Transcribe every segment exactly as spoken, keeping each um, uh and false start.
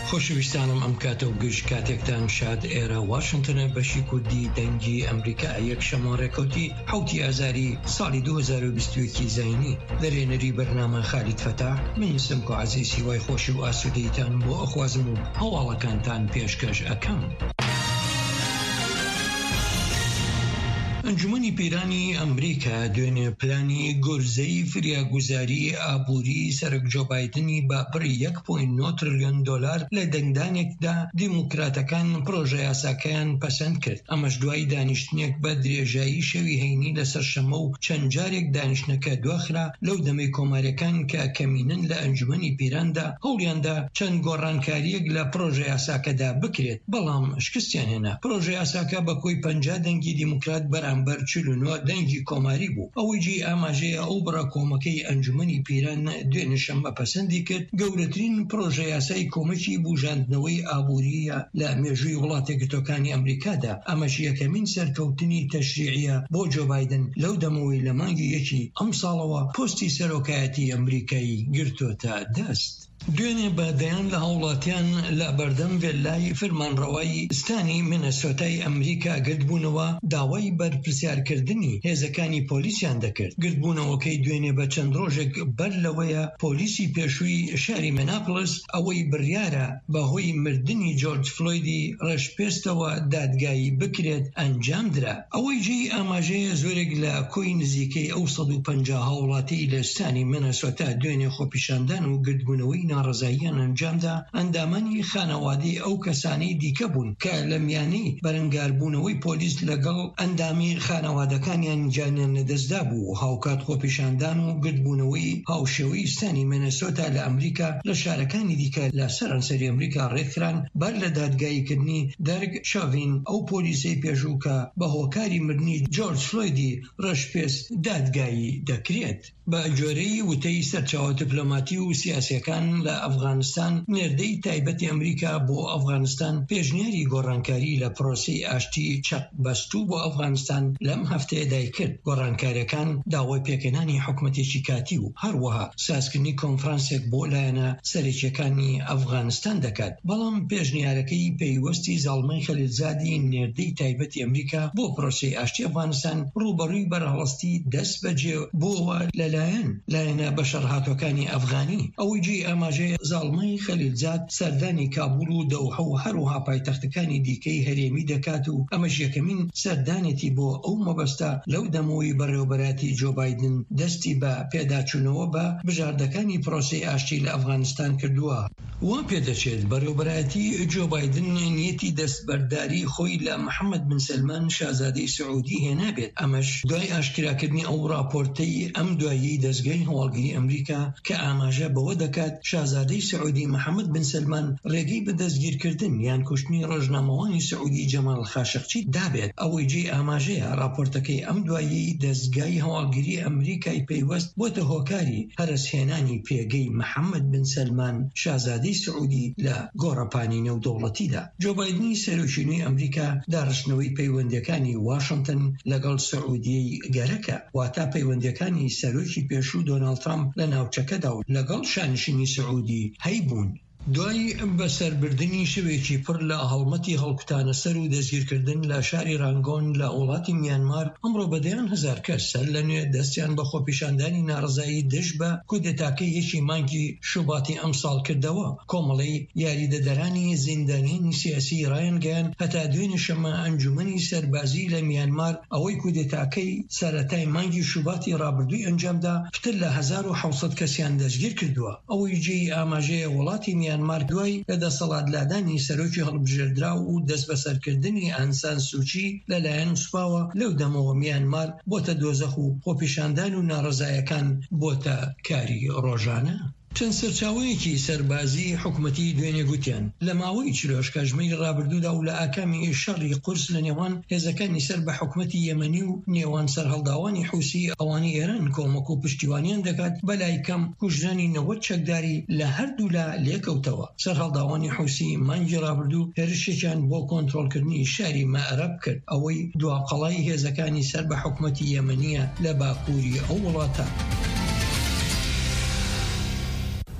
خۆشەویستانم ئەم کاتە و گشت کاتێکتان شاد ئێرە واشنگتنە بەشی کوردی دەنگی ئەمریکا یەک شەمە ڕێکەوتی حوتی ئازاری ساڵی دوو هەزار و بیست و یەک زاینی لەرێنەری بەرنامە خالید فەتاح من سمکۆ عەزیزی وای خۆشی و ئاسوودەیتان بۆ ئەخوازم و هەواڵەکانتان پێشکەش ئەکەم. ئەنجومەنی پیرانی ئەمریکا دوێنێ پلانی گۆرزەی فریاگوزاری ئابووری سەرۆک جۆ بایدنی با بڕی یەک پۆینت نۆ تریلیۆن دۆلار لە دەنگدانێکدا دیموکراتەکان پرۆژە یاساکەیان پەسەند کرد. ئەمەش دوای دانیشتنێک بە درێژایی شەوی هەینی لەسەر شەمە و چەند جارێک دانیشتنەکە دواخرا لەو دەمەی کۆمارەکان کە کەمینن لە ئەنجومەنی پیراندا هەوڵیاندا چەند گۆڕانکاریەک لە پرۆژە یاساکەدا بکرێت، بەڵام شکستیان هێنا. پرۆژە یاساکە بە کۆی پەنجا دەنگی دیموکرات بەرامبەر چل و نۆ دەنگی کۆماری بوو. ئەوەی جێ ئاماژەیە ئەو بڕە کۆمەکەی ئەنجومەنی پیران دوێنێ شەمە پەسەندی کرد گەورەترین پرۆژە یاسای کۆمەکی بوژاندنەوەی ئابووریە لە مێژووی وڵاتە یەکگرتووەکانی ئەمریکادا. ئەمەش یەکەمین سەرکەوتنی تەشریعیە بۆ جۆ بایدن لەو دەمەوەی لە مانگی یەکی ئەم ساڵەوە پۆستی سەرۆکایەتی ئەمریکایی گرتوۆتە دەست. دوێنێ بەدەیان لە هاوڵاتیان لە بەردەم ڤێلای فەرمانڕەوایی ستانی مینەسۆتای ئەمریکا گرتبوونەوە داوای بەرپرسیارکردنی هێزەکانی پۆلیسیان دەکرد. گرتبوونەوەکەی دوێنێ بە چەند ڕۆژێک بەر لەوەیە پۆلیسی پێشووی شاری میناپۆلیس ئەوەی بڕیارە بەهۆی مردنی جۆرج فلۆیدی ڕەشپێستەوە دادگایی بکرێت ئەنجام درا. ئەوەی جێی ئاماژەیە زۆرێک لە کۆی نزیکەی ئەو سەد و پەنجا هاوڵاتی لە ستانی مینەسۆتا دوێنێ خۆپیشاندان و گرتبوونەوەی ناڕزاییان ئەنجامدا ئەندامانی خانەوادی ئەو کەسانی دیکە بوون کە لە میانەی بەرەنگاربوونەوەی پۆلیس لەگەڵ ئەندامی خانەوادەکانیان جانیان لەدەستدا بوو. هاوکات خۆپیشاندان و گرتبوونەوەی هاوشێوەی ستانی مینەسۆتا لە ئەمریکا لە شارەکانی دیکە لە سەرانسەری ئەمریکا ڕێکخران بەر لە دادگاییکردنی دەرگ شاڤین ئەو پۆلیسەی پێشوو کە بە هۆکاری مردنی جۆرج فلۆیدی ڕەشپێست دادگایی دەکرێت. بە جۆرەی وتەی سەرچاوە دیپلۆماتی و سیاسیەکان لە ئەفغانستان نێردەی تایبەتی ئەمریکا بۆ ئەفغانستان پێشنیاری گۆڕانکاری لە پرۆسی ئاشتی چەق بەستوو بۆ ئەفغانستان لەم هەفتەیەدای کرد. گۆڕانکاریەکان داوای پێکەنانی حکومەتێکی کاتی و هەروەها سازکردنی کۆنفرانسێک بۆ لایەنە سەرکیەکانی ئەفغانستان دەکات، بەڵام پێشنیارەکەی پەیوەستی زاڵمەی خەلیلزادی نێردەی تایبەتی ئەمریکا بۆ پرۆسی ئاشتی ئەفغانستان ڕوبەڕووی بەرهەڵستی دەست بەجێ بووەوە لەلایەن لایەنە بەشەڕهاتوەکانی ئەفغانی. ئەوەی جێ ئاماژەیە زاڵمەی خەلیلزاد سەردانی کابوڵ و دەوحە و هەروەها پایتەختەکانی دیکەی هەرێمی دەکات و ئەمەش یەکەمین سەردانێتی بۆ ئەو مەبەستە لەو دەمەوەی بەڕێوەبەراتی جۆ بایدن دەستی بە پێداچوونەوە بە بژاردەکانی پرۆسی ئاشتی لە ئەفغانستان کردووە. وا پێدەچێت بەڕێوەبەراتی جۆ بایدن نیەتی دەستبەرداری خۆی لە محەممەد بن سەلمان شازادەی سعودی هێنابێت. ئەمەش دوای ئاشکراکردنی ئەو راپۆرتەی ئەم دوایی دەستگای هەواڵگیری ئەمریکا کە ئاماژە بەوە دەکات شازادەی سعودی محەممەد بن سەلمان ڕێگەی بە دەستگیرکردن یان کوشتنی ڕۆژنامەوانی سعودی جەمال خاشقچی دابێت. ئەوەی جێ ئاماژەیە راپۆرتەکەی ئەم دوایی دەستگای هەواڵگیری ئەمریکای پەیوەست بۆتە هۆکاری هەرسهێنانی پێگەی محەممەد بن سەلمان شازادەی سعودی لە گۆڕەپانی نێودەوڵەتیدا. جۆ بایدنی سەرۆکچوونی ئەمریکا داڕشتنەوەی پەیوەندیەکانی واشنگتن لەگەڵ سعودیەی گەرەکە، واتە پەیوەندیەکانی سەرۆکی پێشوو دۆناڵد ترامپ لە ناوچەکەدا و لەگەڵ شانشینی سعودی هەیبوون. دوای بەسەربردنی شوێکی پڕ لە هەڵمەتی هەڵکوتانە سەر و دەستگیرکردن لە شاری رانگۆن لە وڵاتی میانمار، ئەمڕۆ بەدەیان هەزار کەس سەر لە نوێ دەستیان بە خۆپیشاندانی ناڕزایی دژ بە کودێتاکەی یەکی مانگی شوباتی ئەمساڵ کردەوە. کۆمەڵی یاریدەدەرانی زیندانیانی سیاسی ڕایانگەیان هەتا دوێنێ شەمە ئەنجومەنی سەربازی لە میانمار ئەوەی کودێتاکەی سەرەتای مانگی شوباتی ڕابردووی ئەنجامدا پتر لە هەزار و حەوسەد کەسیان دەستگیر کردووە. ئەوەی جێی ئاماژەیە وڵاتی میانمار دوای لەدەسەڵاتدادانی سەرۆکی هەڵبژێردرا و دەست بەسەرکردنی ئەنسان سوچی لەلایەن سوپاوە لەو دەمەوە میانمار بۆتە دۆزەخ و خۆپیشاندان و ناڕزایەکان بۆتە کاری ڕۆژانە. چەند سەرچاوەیەکی سەربازی حکومەتی دوێنێ گوتیان لە ماوەی چلۆش کاژمەی ڕابردوودا و لە ئاکامی شەڕی قورس لە نێوان هێزەکانی سەر بە حکومەتی یەمەنی و نێوان سەرهەڵداوانی حوسی ئەوانی ئێران کۆمەک و پشتیوانیان دەکات بەلای کەم کوژرانی نەوەد چەکداری لە هەردوو لا لێکەوتەوە. سەرهەڵداوانی حوسی مانگی ڕابردوو هێرشێکیان بۆ کۆنتڕۆلکردنی شاری مەعرەب کرد، ئەوەی دواقەڵای هێزەکانی سەر بە حکومەتی یەمەنیە لە باکووری ئەو وڵاتە.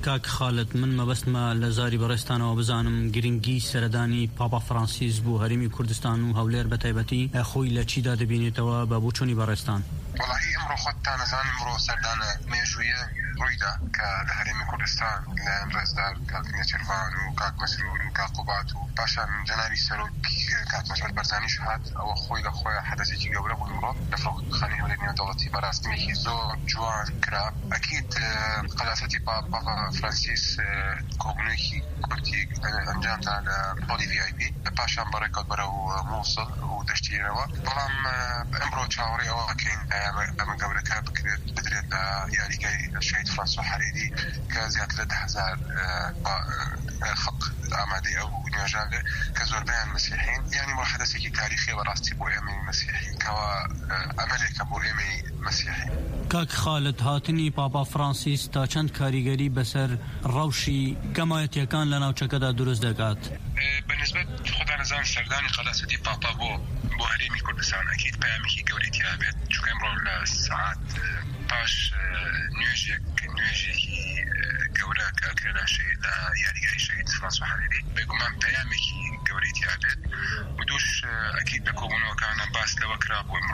کاک خالد من مەبەست مە لە زاری بەڕێستانەوە بزانم گرنگی سەردانی پاپا فرانسیس بۆ هەرێمی کوردستان و هەولێر بە تایبەتی خۆی لە چیدا دەبینێتەوە بە بۆچوونی بەڕێستان؟ وڵی ئەمڕۆ خۆتان نەزانم ئەمڕۆ سەردانە مێژوویە ڕوویدا کە لە هەرێمی کوردستان لە ڕێزدار کاک نێچیروان و کاک مەسرور و کاک قوبات و پاشان جەنابی سەرۆکی کاک مەسعود بەرزانیش هات ئەوە خۆی لە خۆیان حەدەثێکی گەورە بوو ئەمڕۆ لە فڕۆکەخانەی هەولێر نێودەوڵەتی بەڕاستیمێکی زۆر جوان کرا. ئەکید قەداسەتی پاپا فرانسیس کۆبوونەوەیەکی کورتی ئەنجامدا لە هۆڵی ڤی ئای پی پاشان بەڕێکەوت بەرەو مووسڵ و دەشتێنەوە. بەڵام ئەمڕۆ چاوەڕێی ئەوە ئەکەین ئەمە گەورەکە بکرێت بدرێت لە یاریگای شەهید فرانسوا حەرێری کە زیاتر لە ده هەزار خەڵق ئامادەی ئەو نوێژانە کە زۆربیان مەسیحین. یعنی بۆ حەدەثێکی تاریخی بەڕاستی بۆ ئێمەی مەسیحین کەوا ئەمەلێکە بۆ ئێمەی مەسیحین. کاک خالد هاتنی پاپا فرانسیس تا چەند کاریگەری بەسەر ڕەوشی گەمایەتیەکان لە ناوچەکەدا دروست دەکات؟ بەنسبەت خۆدا نەزان سەردانی قەداسەتی پاپا بۆ بۆ هەرێمی کوردستان ئەکید پەیامێکی گەورەی تیا بێت، چونکە ئەمڕۆ لە سەعات پاش نوێژێک نوێژێکی گەورە کە ئەکرێت لە یاریگای شەهید فرانسوا حەرێری بێگومان پەیامێکی گەورەی تیا بێت و دووش ئەکید لە کۆبوونەوەکانە باس لەوە کرا بۆ ئەمڕۆ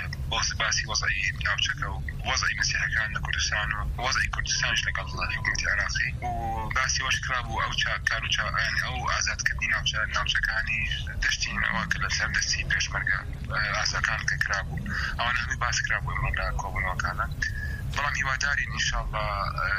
باسی وەزعی ناوچەکە و وەزعی مەسیحەکان لە کوردستان و وەزعی کوردستانش لەگەڵ حکوومەتی عێراقی و باسی وەش کرا بوو ئەو کار و چاوانی ئەو ئازادکردنی ناوچەکانی دەشتینەوە کە لە سەر دەستی پێشمەرگە ئازاکان کە کرا بوو ئەوانە هەمووی باس کرا بوو ئەمڕۆ لە کۆبوونەوەکانە. بەڵام هیوادارین ئینشاءالله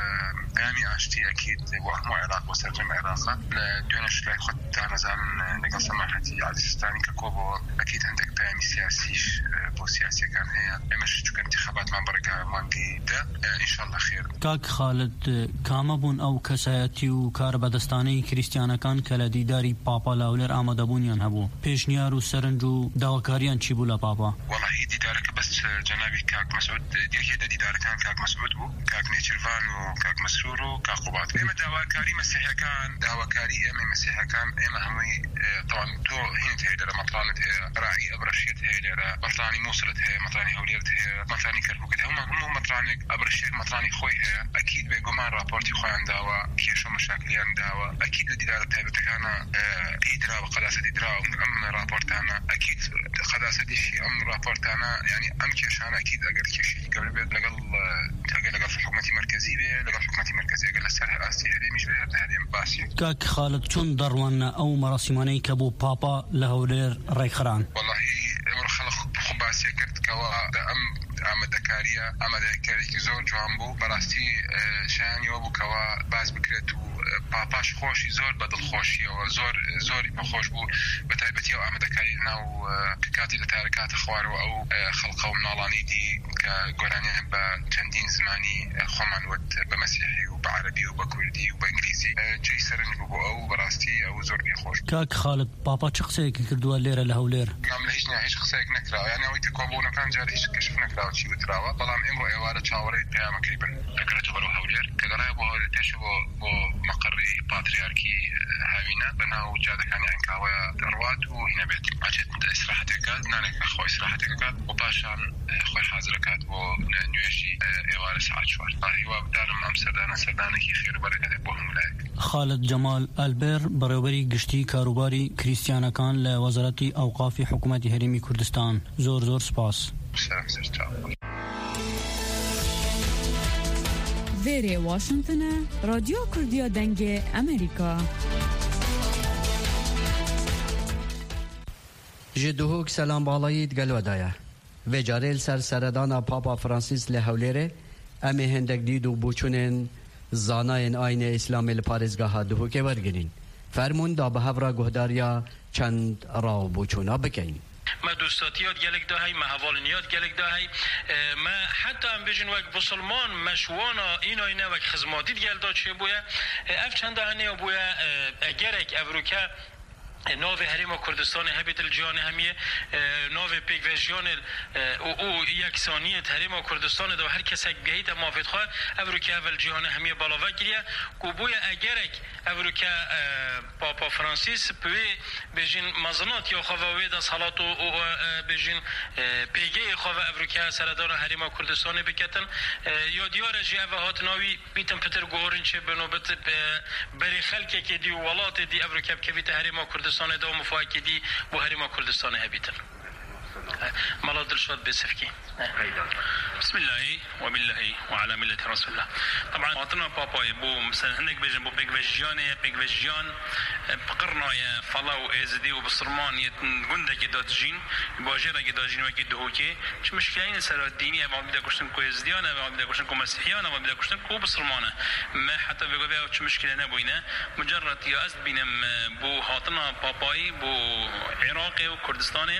پەیامی ئاشتی ئەکید بۆ هەموو عێراق بۆ سەرجەم عێراقە. لە دوێنێش لای خۆتدا نەزانن لەگەڵ سەماحەتی عەزیزستانی کە کۆبەوە ئەکید هەندێک پەیامی سیاسیش بۆ سیاسیەکان هەیە. ئێمەش چونکە انتخاباتمان بەڕێگا مانگی دە ئینشاءالله خێر. کاک خالد کامە بوون ئەو کەسایەتی و کار بەدەستانەی کریستیانەکان کە لە دیداری پاپا لە هەولێر ئامادەبوونیان هەبوو؟ پێشنیار و سەرنج و داواکاریان چی بوو لە پاپا؟ وەڵاهی دیدارەکە بەس جەنابی کاک مەسعود دیەکێ لە دیدارەکان کاک مەسعود بوو، کاک نێچیروان و کاک مەسرور و کاک قوبات. ئێمە داواکاری مەسیحەکان داواکاری ئێمە مەسیحەکان ئێمە هەمووی طبعا تۆ هینت هەیە لێرە مەترانت هەیە ڕاعی ئەبرەشێت هەیە لێرە مەترانی مووسڵت هەیە مەترانی هەولێرت هەیە مەترانی کەرکووکت هەموو هەموو مەترانێک ئەبرەشێک مەترانی خۆی هەیە. ئەکید بێگومان راپۆرتی خۆیان داوە کێشە مەشاکلیان داوە. ئەکید لە دیدارە تایبەتەکانە پێی دراوە قەداسەتی دراوە ئەم راپۆرتانە ئەکید قەداسەتیشی ئەم راپۆرتانە یعنی ئەم کێشانە ئەکید ئەگەر کێشێکی گەورە بێت لەگەڵ لەگەڵ حکوومەتی مرکزی بێ لەگەڵ حکوومەتی مرکزی ئەگەر لەسەر ئاستی هەرێمیش بێ هەرێم باسی. کاک خالد چۆن دەڕوانە ئەو مەراسیمانەی کە بۆ پاپا لە هەولێر ڕێکخران؟ وەڵاهی ئێمە خەڵق خۆ باسیە کرد کەەوە ئەم ئامادەکاریە ئامادەکارێکی زۆر جوان بوو. بەڕاستی شایانیەوە بوو کەەوە باز بکرێت و پاپاش خۆشی زۆر بە دڵخۆشیەوە زۆر زۆری بەخۆش بوو بە تایبەتی ئەو ئامادەکاری ناو کاتی لە تارکاتە خوارەوە ئەو خەڵقە و مناڵانی دی کە گۆرانیان بە چەندین زمانی خۆمان وت بە مەسیحی و بە عەرەبی و بە کوردی و بە ئینگلیزی جێی سەرنج بوو بۆ ئەو بەڕاستی ئەو زۆر بێخۆش. کاک خالد پاپا چ قسەیەکی کردووە لێرە لە هەولێر؟ نام لە هیچ هیچ قسەیەک نەکراوە، یعنی ئەوەی کۆبوونەکان جارە هیچ کەشف نەکراوە چی وتراوە. بەڵام ئێمڕۆ ئێوارە چاوەڕێی پەیامەکەی بن ئەکرێتەوە بەرەو هەولێر کە گەڕایە بۆ هەولێر پێش بۆ بۆ مەقڕی پاتریارکی هاوینە بەناو جادەکانی ئەنکاوەیە دەڕوات و هینە بێت ئاچێت ئیسراحەتێکە نانێک خۆی ئیسراحەتێکەکات و پاشان خۆی حازرەکات بۆ نوێژی ئێوارە سەعات چوار. هیوا بدارم ئەم سەردانە سەردانێکی خێربەرەکەدێت بۆ هەموو لایەک. خالد جەمال ئەلبێر بەڕێوەبەری گشتی کاروباری کریستیانەکان لە وەزارەتی ئەوقافی حکوومەتی هەرێمی کوردستان زۆر زۆر سپاس. وێرێ واشنگتنە رادیۆ کوردیا دەنگێ ئەمریکا. ji duhok selam balayî gelwedaya vê carê li ser seredana Papa Fransîs li Hewlêrê em ê hindek dîd û bûçûnên zanayên aynê İslamê li parêzgeha duhokê wergirîn. Fermûn da bi hevra guhdariya çend raw bûçûna bikeyn. ما دوستاتيات جالك ده هاي ما هوالنيات جالك ده هاي ما حتى ام بيجن وقت بسلمان مشوانا اینا اینا وقت خدماتیت گل داد چه بویا اف چند هنه بویا اگرک افروکا نوفي هريم كردستان هبت الجيان همية نوفي بيكفيجيان او يكسانية هريم كردستان دو هر کس جهيت موافق خواهد افروكا و الجيان همية بالاوه گریا كوبويا اگرك افروكا بابا فرانسيس بوي بجين مزنات يا خواهوه دا صلاة و بجين بيگه خواه افروكا سردان هريم كردستان بكتن یا دیار جي اوهات ناوي بيتن پتر گوهرن چه بنوبت بري خلقه که دي ولات دي افروكا بكويت هريم كردستان ده مفاكدي بهريم كردستان هبيتن مالا دلشواد بسفكي بسم الله وبالله وعلى ملة رسول الله. طبعا وطننا بابا بو مثلا هناك بيجن بو بيكفيجيان بيكفيجيان بقرنا يا فلاو ازدي وبصرمان يتنقنده كدات جين باجرة كدات جين وكي دهوكي مش مشكلين سر الدينية ما بدأ كشتن كو ازديانا ما بدأ كشتن كو مسيحيانا ما بدأ كشتن كو بصرمانا ما حتى بيقول بيها مش مشكلة نبوينا مجرد يا أزد بينم بو هاطنا باباي بو عراقي وكردستاني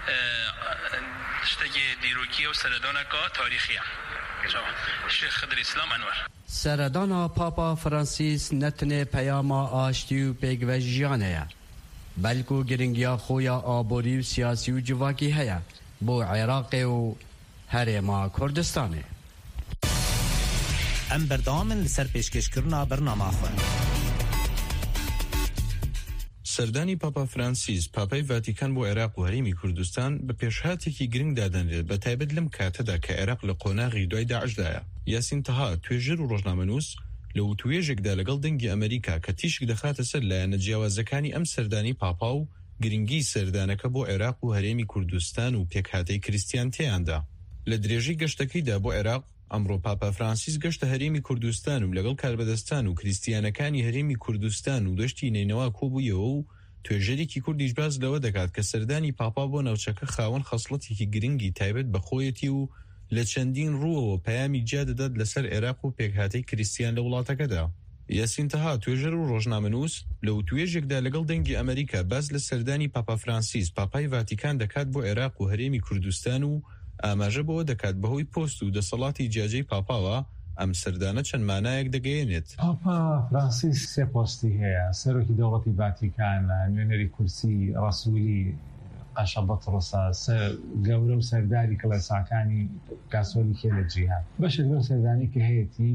تشتكي ديروكي وسردانكا تاريخية. الشيخ خضر اسلام انور سردانا پاپا فرانسیس نتنه پیاما آشتی و پیگوژیانه یا بلکو گرنگیا خویا آبوری و سیاسی و جواکی هیا بو عراق و هرما کردستانه. ام بردامن لسر پیشکش کرنا برنامه خواه. سەردانی پاپا فرانسیس پاپای ڤاتیکان بۆ عێراق و هەرێمی کوردستان بە پێشهاتێکی گرنگ دادەنرێت بە تایبەت لەم کاتەدا کە عێراق لە قۆناغی دوای داعشدایە. یاسین تەها توێژەر و ڕۆژنامەنووس لە وتوێژێکدا لەگەڵ دەنگی ئەمریکا کە تیشک دەخاتە سەر لایەنە جیاوازەکانی ئەم سەردانی پاپا و گرنگی سەردانەکە بۆ عێراق و هەرێمی کوردستان و پێکهاتەی کریستیان تێیاندا. لە درێژەی گەشتەکەیدا بۆ عێراق ئەمڕۆ پاپا فرانسیس گەشتە هەرێمی کوردستان و لەگەڵ کاربەدەستان و کریستیانەکانی هەرێمی کوردستان و دەشتی نینەوا کۆبوویەوە و توێژەرێکی کوردیش باز لەوە دەکات کە سەردانی پاپا بۆ ناوچەکە خاوەن خەسڵەتێکی گرنگی تایبەت بە خۆیەتی و لە چەندین ڕووەوە پەیامی جیا دەدات لەسەر عێراق و پێکهاتەی کریستیان لە وڵاتەکەدا. یاسین تەها توێژەر و ڕۆژنامەنووس لە وتوێژێکدا لەگەڵ دەنگی ئەمریکا باز لە سەردانی پاپا فرانسیس پاپای ڤاتیکان دەکات بۆ عێراق و هەرێمی کوردستان و ئاماژە بەوە دەکات بەهۆی پۆست و دەسەڵاتی جیاجەی پاپاوە ئەم سەردانە چەند مانایەک دەگەیەنێت. پاپا فرانسیس سێ پۆستی هەیە: سەرۆکی دەوڵەتی ڤاتیکان، نوێنەری کورسی ڕەسوولی قەشە بەتڕۆسە، گەورە و سەرداری کڵێساکانی کاسۆلیکێ لە جیهان. بەشێک لەو سەردانی کە هەیەی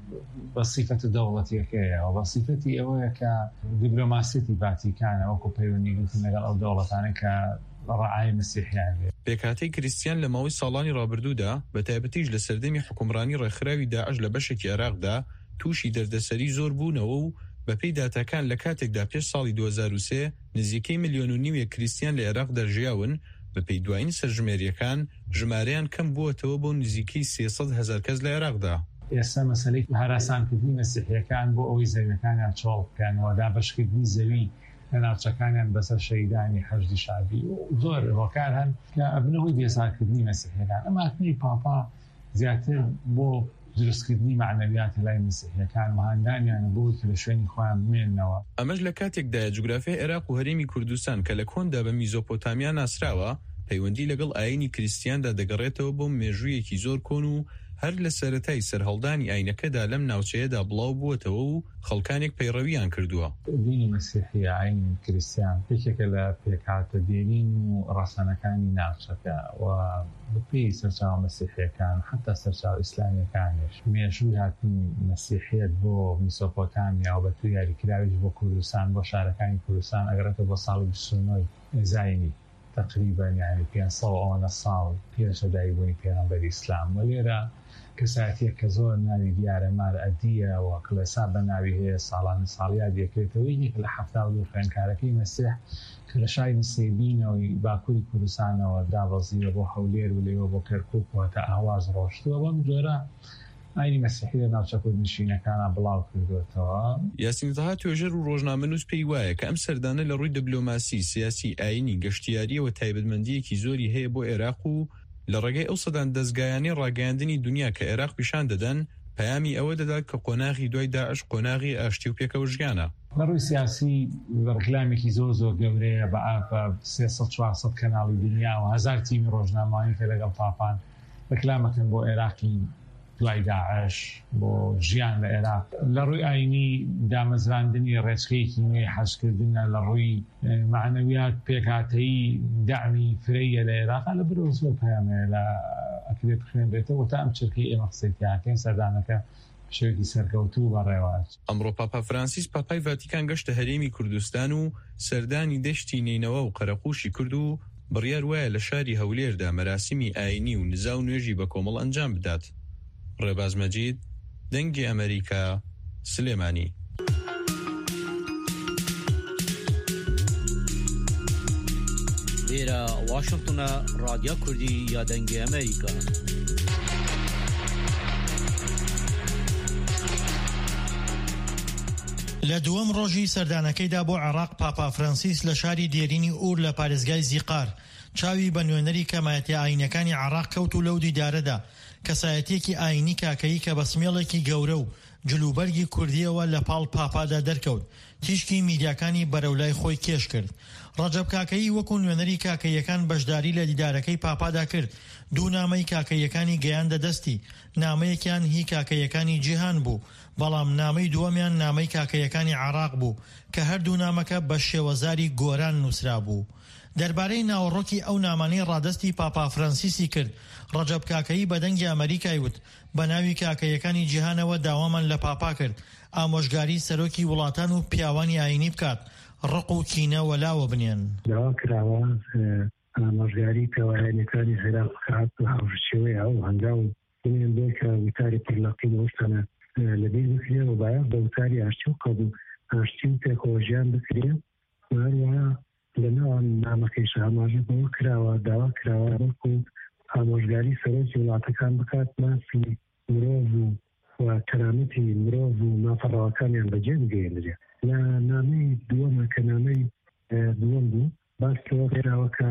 بە سیفەتی دەوڵەتیەکەیە و بە سیفەتی ئەوەیە کە دیبلۆماسیەتی ڤاتیکانە وەکو پەیوەندیگرتن لەگەڵ ئەو دەوڵەتانە کە ڕعای مسیحیان بێت. پێکهاتەی کریستیان لە ماوەی ساڵانی ڕابردوودا بە تایبەتیش لە سەردەمی حکومڕانی ڕێکخراوی داعش لە بەشێکی عێراقدا تووشی دەردەسەری زۆر بوونەوە و بەپێی داتاکان لە کاتێکدا پێش ساڵی دوو هەزار و سێ نزیکەی ملیۆن و نیوە کریستیان لە عێراق دەژیاون، بەپێی دوایین سەرژمێریەکان ژمارەیان کەم بووەتەوە بۆ نزیکەی سێسەد هەزار کەس لە عێراقدا. ئێستا مەسەلەی هەراسانکردنی مەسیحیەکان بۆ ئەوەی زەویەکانیان چۆڵ بکەنەوە، دابەشکردنی زەوی لە ناوچەکانیان بەسەر شەیدانی حەشدی شعبی و زۆر ڕۆکار هەن کە ئەبنەوەی بێزارکردنی مەسیحیەکان. ئەمە هاتنی پاپا زیاتر بۆ دروستکردنی معنەویات لای مسیحیەکان وهاندانیان بۆی کە لە شوێنی خۆیان بمێننەوە. ئەمەش لە کاتێکدایە جوگرافیای عێراق و هەرێمی کوردستان کە لە کۆندا بە میزۆپۆتامیا ناسراوە پەیوەندی لەگەڵ ئاینی کریستیاندا دەگەڕێتەوە بۆ مێژوویەکی زۆر کۆن و هەر لە سەرەتای سەرهەڵدانی ئاینەکەدا لەم ناوچەیەدا بڵاو بووەتەوە و خەڵکانێک پەیڕەویان کردووە. دینی مەسیحی ئاینی کریستیان پێکێکە لە پێکهاتە دێرین و ڕاستانەکانی ناوچەکە و بەپێی سەرچاوە مەسیحیەکان حتا سەرچاو ئیسلامیەکانیش مێژووی هاتنی مەسیحیەت بۆ میسۆپۆتامیا و بەتو یاریکراویش بۆ کوردستان بۆ شارەکانی کوردستان ئەگەڕێتە بۆ ساڵی بیست و نۆی زاینی تقریبا یعنی پێنج سەد و نۆ ساڵ پێش لەدایکبوونی پێغەمبەری ئیسلام. و لێرە کەسایەتێک کە زۆر ناوی دیارە مار ئەدیە و کڵێسا بە ناوی هەیە ساڵانی ساڵیات دەکرێتەوە یەک لە هەفتاد و دوو خوێندکارەکەی مەسیح کە لە شاری نسێبینەوەی باکووری کوردستانەوە دابەزیوە بۆ هەولێر و لێوە بۆ کەرکووک و هەتا ئاواز ڕۆشتووە. بەم جۆرە ئاینی مەسیحی لە ناوچە کوردنشینەکانە بڵاو کردوێتەوە. یاسین تەها توێژەر و ڕۆژنامەنووس پێی وایە کە ئەم سەردانە لە ڕووی دیبلۆماسی، سیاسی، ئاینی، گەشتیاریەوە تایبەتمەندیەکی زۆری هەیە بۆ عێراق و لە ڕێگەی ئەو سەدان دەستگایانی ڕاگەیاندنی دنیا کە عێراق پیشان دەدەن پەیامی ئەوە دەدات کە قۆناغی دوای داعش قۆناغی ئاشتی و پێکەوژگانە. لە ڕووی سیاسی ڕکلامێکی زۆر زۆر گەورەیە بە ئافە سێسەد چوارسەد کەناڵی دنیا و هەزار تیمی ڕۆژنامەوانی کە لەگەڵ پاپان ڕکلامەکەن بۆ عێراقی دوای داعش بۆ ژیان لە عێراق لە ڕووی ئاینی دامەزراندنی ڕێچکەیەکی نوێی حەزکردنە لە ڕووی معنەویات پێکهاتەیی دامی فرەیە لە عێراق لە برۆ زۆر پەیامەیە لە ئەکرێت بخوێنرێتەوە تا ئەم چرکەی ئێمە قسەیتیاکەین سەردانەکە شوێکی سەرکەوتوو بە ڕێواز. ئەمڕۆ پاپا فرانسیس پاپای ڤاتیکان گەشتە هەرێمی کوردستان و سەردانی دەشتی نینەوە و قەرەقوشی کرد و بڕیار وایە لە شاری هەولێردا مەراسیمی ئاینی و نزا و نوێژی بە کۆمەڵ ئەنجام بدات. ڕێباز مەجید، دەنگی ئەمریکا، سلێمانی. لێرە واشنگتنە رادیۆ کوردی یا دەنگی ئەمریکا. لە دووەم ڕۆژی سەردانەکەیدا بۆ عێراق پاپا فرانسیس لە شاری دێرینی ئور لە پارێزگای زیقار چاوی بە نوێنەری کەمایەتی ئاینەکانی عێراق کەوت و لەو دیدارەدا کەسایەتێکی ئاینی کاکەیی کە بەسمێڵێکی گەورە و جلوبەرگی کوردیەوە لە پاڵ پاپادا دەرکەوت تیشکی میدیاکانی بەرەولای خۆی کێش کرد. ڕەجەب کاکەیی وەکو نوێنەری کاکەیەکان بەشداری لە دیدارەکەی پاپادا کرد. دوو نامەی کاکەیەکانی گەیاندە دەستی، نامەیەکیان هی کاکەیەکانی جیهان بوو، بەڵام نامەی دووەمیان نامەی کاکەیەکانی عێراق بوو کە هەردوو نامەکە بە شێوەزاری گۆران نووسرا بوو. دەربارەی ناوەڕۆکی ئەو نامانەی ڕادستی پاپا فرانسیسی کرد. ڕەجەب کاکەیی بە دەنگی ئەمریکای وت بە ناوی کاکەیەکانی جیهانەوە داوامان لە پاپا کرد ئامۆژگاری سەرۆکی وڵاتان و پیاوانی ئاینی بکات، ڕق و کینە وەلاوە بنێن. داوا کراوە ئامۆژگاری پیاوەیەکانی عێراق بکات و هاوڕێکێوەی ئەو هەنگاو بنێن بێ کە وتاری پڕلاقی لەوەشتانە لەبیر بکرێن و باید بە وتاری ئاشتی و قەبوو ئاشتی و پێکەوەژیان بکرێن و هەروەها لەناو نامەکەیش ئاماژە بەوە کراوە داوا کراوە بەڵکو ئامۆژگاری سەرۆکی وڵاتەکان بکات ماسی مرۆڤ و کەرامەتی مرۆڤ و مافەڕەوەکانیان بەجێ بگەێنرێ. لە نامەی دووەمە کە نامەی دووەم بوو باس لەوە کراوە کە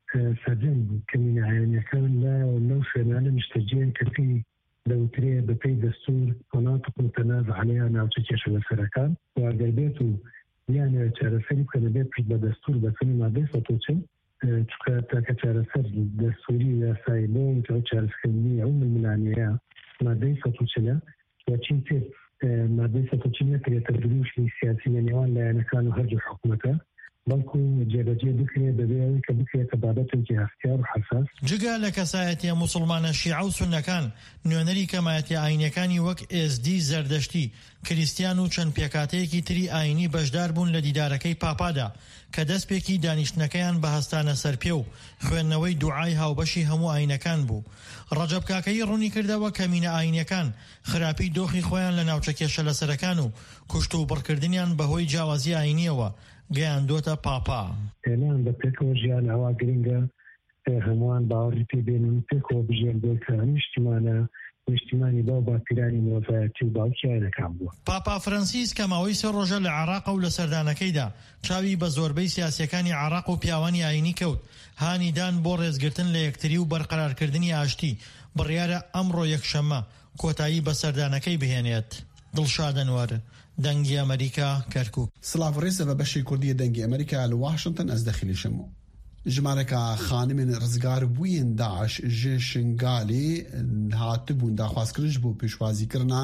سەرجەم کەمینەهایەنیەکان لەو شوێنانە نیشتەجێن کەفی دەوترێ بەپێی دەستور قەناتق و تەناز عەلەیها ناوچە کێشەلەسەرەکان و ئەگەر بێت و یانە چارەسەری بکەنە بێت پشت بە دەستور بەسەری مادەی سەد و چل چونکە تاکە چارەسەر دەستوری یاسایی بۆ چارەسەرکردنی ئەو ململانەیە مادەی سەد و چلە و چین تر مادەی سەد و چل نەکرێتە دروشتی سیاسی لە نێوان لایەنەکان و هەردوو حکوومەتە بەڵکو جێبەجێ بکرێت بەبێەوەی کە بکرێتە بابەتێکی هەفتیار و حەساس. جگە لە کەسایەتیە موسڵمانە شیعە و سوننەکان نوێنەری کەمایەتی ئاینیەکانی وەک ئێزدی زەردەشتی، کریستیان و چەند پێکاتەیەکی تری ئاینی بەشدار بوون لە دیدارەکەی پاپادا کە دەستپێکی دانیشتنەکەیان بە هەستانە سەرپێ و خوێندنەوەی دوعای هاوبەشی هەموو ئاینەکان بوو. ڕەجەب کاکەیی ڕوونی کردەوە کە مینە ئاینیەکان خراپی دۆخی خۆیان لە ناوچە کێشەلەسەرەکان و کوشت و بڕکردنیان بەهۆی جیاوازی ئاینیەوە گەیاندۆتە پاپا. ئێمان بە پێکەوە ژیان ئەوا گرنگە هەمووان باوەڕی پێ بێنن پێکەوە بژێن بۆ کە نیشتیمانە نیشتیمانی باو باپیرانی مۆڤایەتی و باوکیانەکان بووە. پاپا فرانسیس کە ماوەی سێ ڕۆژە لە عێراق و لە سەردانەکەیدا چاوی بە زۆربەی سیاسیەکانی عێراق و پیاوانی ئاینی کەوت هانیدان بۆ ڕێزگرتن لە یەکتری و بەرقەرارکردنی ئاشتی بڕیارە ئەمڕۆ یەکشەممە کۆتایی بە سەردانەکەی بهێنێت. دڵشاد ئەنوەر، دەنگی ئەمریکا، کەرکووک. سلااو ڕێزە بە بەشی کوردی دەنگی ئەمریکا لە واشنگتن ئەس دەخیلیشەمەوە. ژمارەکە خانمên rizgar bûyên Daesh ji Şingalê hatibûn daxwazkiriş bû pêşwazîkirina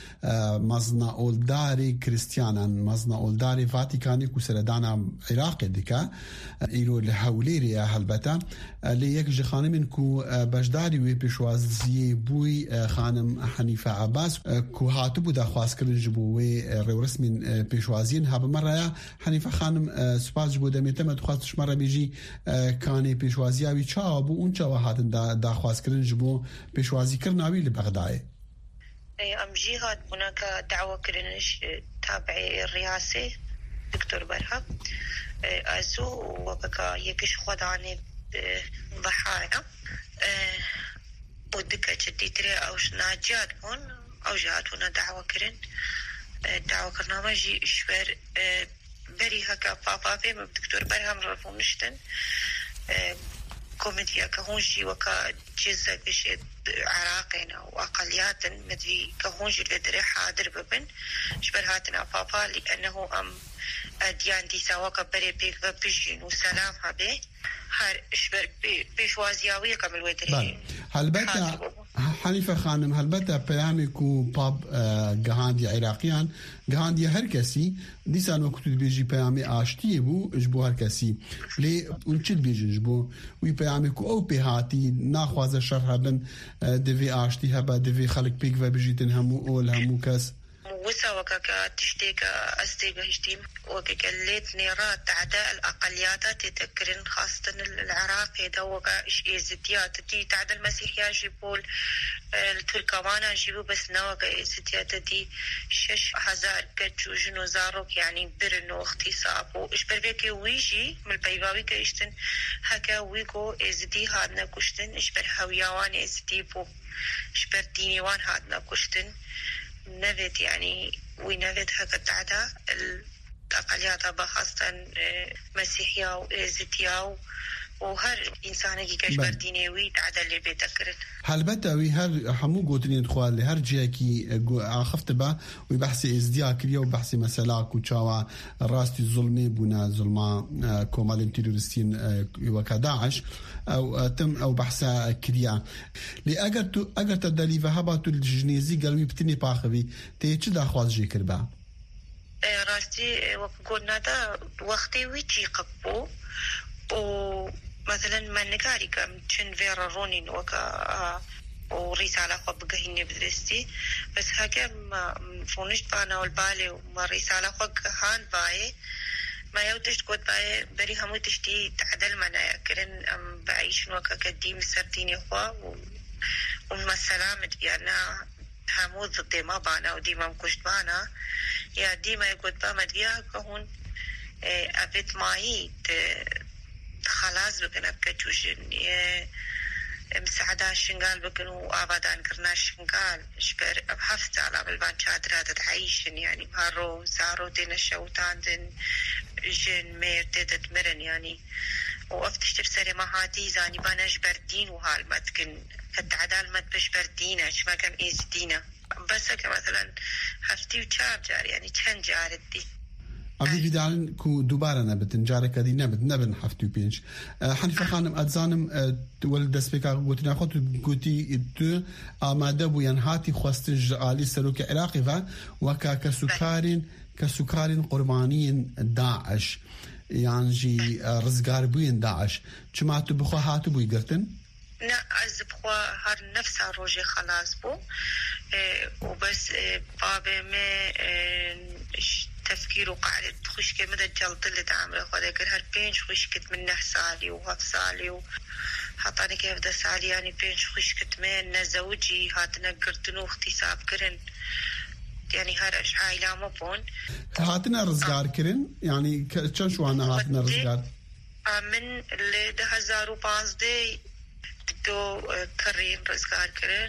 mezna oldarê Kristyanan mezna oldarê Vatikanê ku seredana Iraqê dike îro li Hewlêrê ye helbete lê yek ji xanimên ku beşdarî wê pêşwaziyê bûy xanim Henîfe Abbas ku hatibû daxwazkirin ji bo wê rêwresmên pêşwaziyên hebimera Henîfe xanim spas ji bo demê te me dixwast tişmara bêjî kanê pêşwaziya wî çawa bû û çawa hatin daxwazkirin ji bo pêşwazîkirina wî li Bexdayê. ام جي هات هناك دعوة كرنش تابع الرئاسة دكتور برهب ازو وبكا يكش خداني ضحايا ودكا جدي تري اوش ناجات هون او جات هنا دعوة كرن دعوة كرنا ماجي اشبر بري هكا بابا في دكتور برهم رفونشتن كوميديا كهونجي وكا جزء بشيء عراقنا وأقليات مدري كهونجي لدري حاضر ببن شبر هاتنا بابا لأنه أم ديان دي سواك بري بيك بيجين وسلام هبه هر شبر بيشوازياوية كمل ودري هلبته حنیفە خانم هەلبەتە پەیامێک و پاپ گەهاندی عێراقیان گەهاندی هەر کەسی دیسان وەکو تو دەبێژی پەیامی ئاشتیە بوو ژ بۆ هەر کەسی لێ اون چ دەبێژش بۆ وی پەیامێک و ئەو پێهاتی ناخوازە شەڕ هەبن دەوێ ئاشتی هەبە دەوێ خەڵک پێک بە بژیتن هەموو ئۆل هەموو کەس وسا وكاكا تشتيكا أستيقا هشتيم وكاكا ليت نيرات تعداء الأقليات تتكرن خاصة العراق هذا وكا إيش إزديات تي تعدى المسيحية جيبول التركمانا جيبو بس نوكا إزديات دي شش هزار كتشو جنو زاروك يعني برنو اختصابو إيش بربيكي ويجي من البيباوي كيشتن هكا ويكو إزدي هادنا كشتن إيش برهوياوان إزديبو إيش بردينيوان هادنا كشتن نفت يعني ونفت هكا تعدى الأقليات بخاصة مسيحية وإزتيا وهر إنسان كيش برديني ويتعدى اللي بيتكرن هەلبەتە وی هەر هەموو گوتنێت خوارد لە هەر جیەکی ئاخفتە بە وی بەحسی ئێزدیا کردە و بەحسی مەسەلاک و چاوە ڕاستی زوڵمێ بوونە زوڵما کۆمەڵێن تیرۆریستین وەکە داعش ئەو تم ئەو بەحسە کردیا لێ ئەگەر تو ئەگەر تە دەلیڤە هەبا تو ژنێزی گەلمی پتنی پاخەوی تێ چ داخوازژێ کرد بە ڕاستی وەکو گۆنادا وەختی وی چیقب بوو و مثلا ما نقاري كم تشن فيرا رونين وكا ورسالة خو بقهني بدرستي بس هكا ما فونش بانا والبالي وما رسالة خو هان باي ما يوتش قد باي بري همو تشتي تعدل منا كرن ام بعيش وكا قديم سرديني خو وما السلامة يعني همو ضد ما بانا وديما مكشت بانا يا ديما يقول با مدقيا كهون ابيت ماي خلاص بكن أبكتوجن مساعدة شنقال بكن وآبادان كرنا شنقال شبر أبحثت على بالبان شادرة تتعيشن يعني بهارو سارو دين الشوطان دين جن مير تدت مرن يعني وأفتشتر سري ما هاتي زاني بانا جبردين وهالمتكن كالتعدال مت بشبردينة شما كم إيز دينة بس كمثلا هفتي وشاب جار يعني چند جارت دي ئەبی بیداڵن کو دووبارە نەبتن جارێکەدی نەبت نەبن هەفت و پێنج حەنیفە خانم ئەتزانم وەل دەستپێکا گوتی ناخۆت گوتی تو ئامادە بوویان هاتی خواستن ژعالی سەرۆکی عێراقیڤە وەکا کە سوکارین کە سوکارین قوربانین داعش یانجی ڕزگار بووین داعش چما تو بخوا هاتو بووی گرتن؟ لا از بخوا هر نفسها روجي خلاص بو وبس بابي ما تفكير وقاعد تخش كمدة الجلط اللي تعمله خذ كل هالبينش خشكت منه سالي وهات سالي وحطاني كيف ده سالي يعني بينش خشكت من زوجي هاتنا قرتنو اختصاب كرن يعني هرش عائلة مبون هاتنا رزقار كرن يعني كم شو أنا هاتنا رزقار من اللي ده هزار وباز دي دو كرين رزقار كرن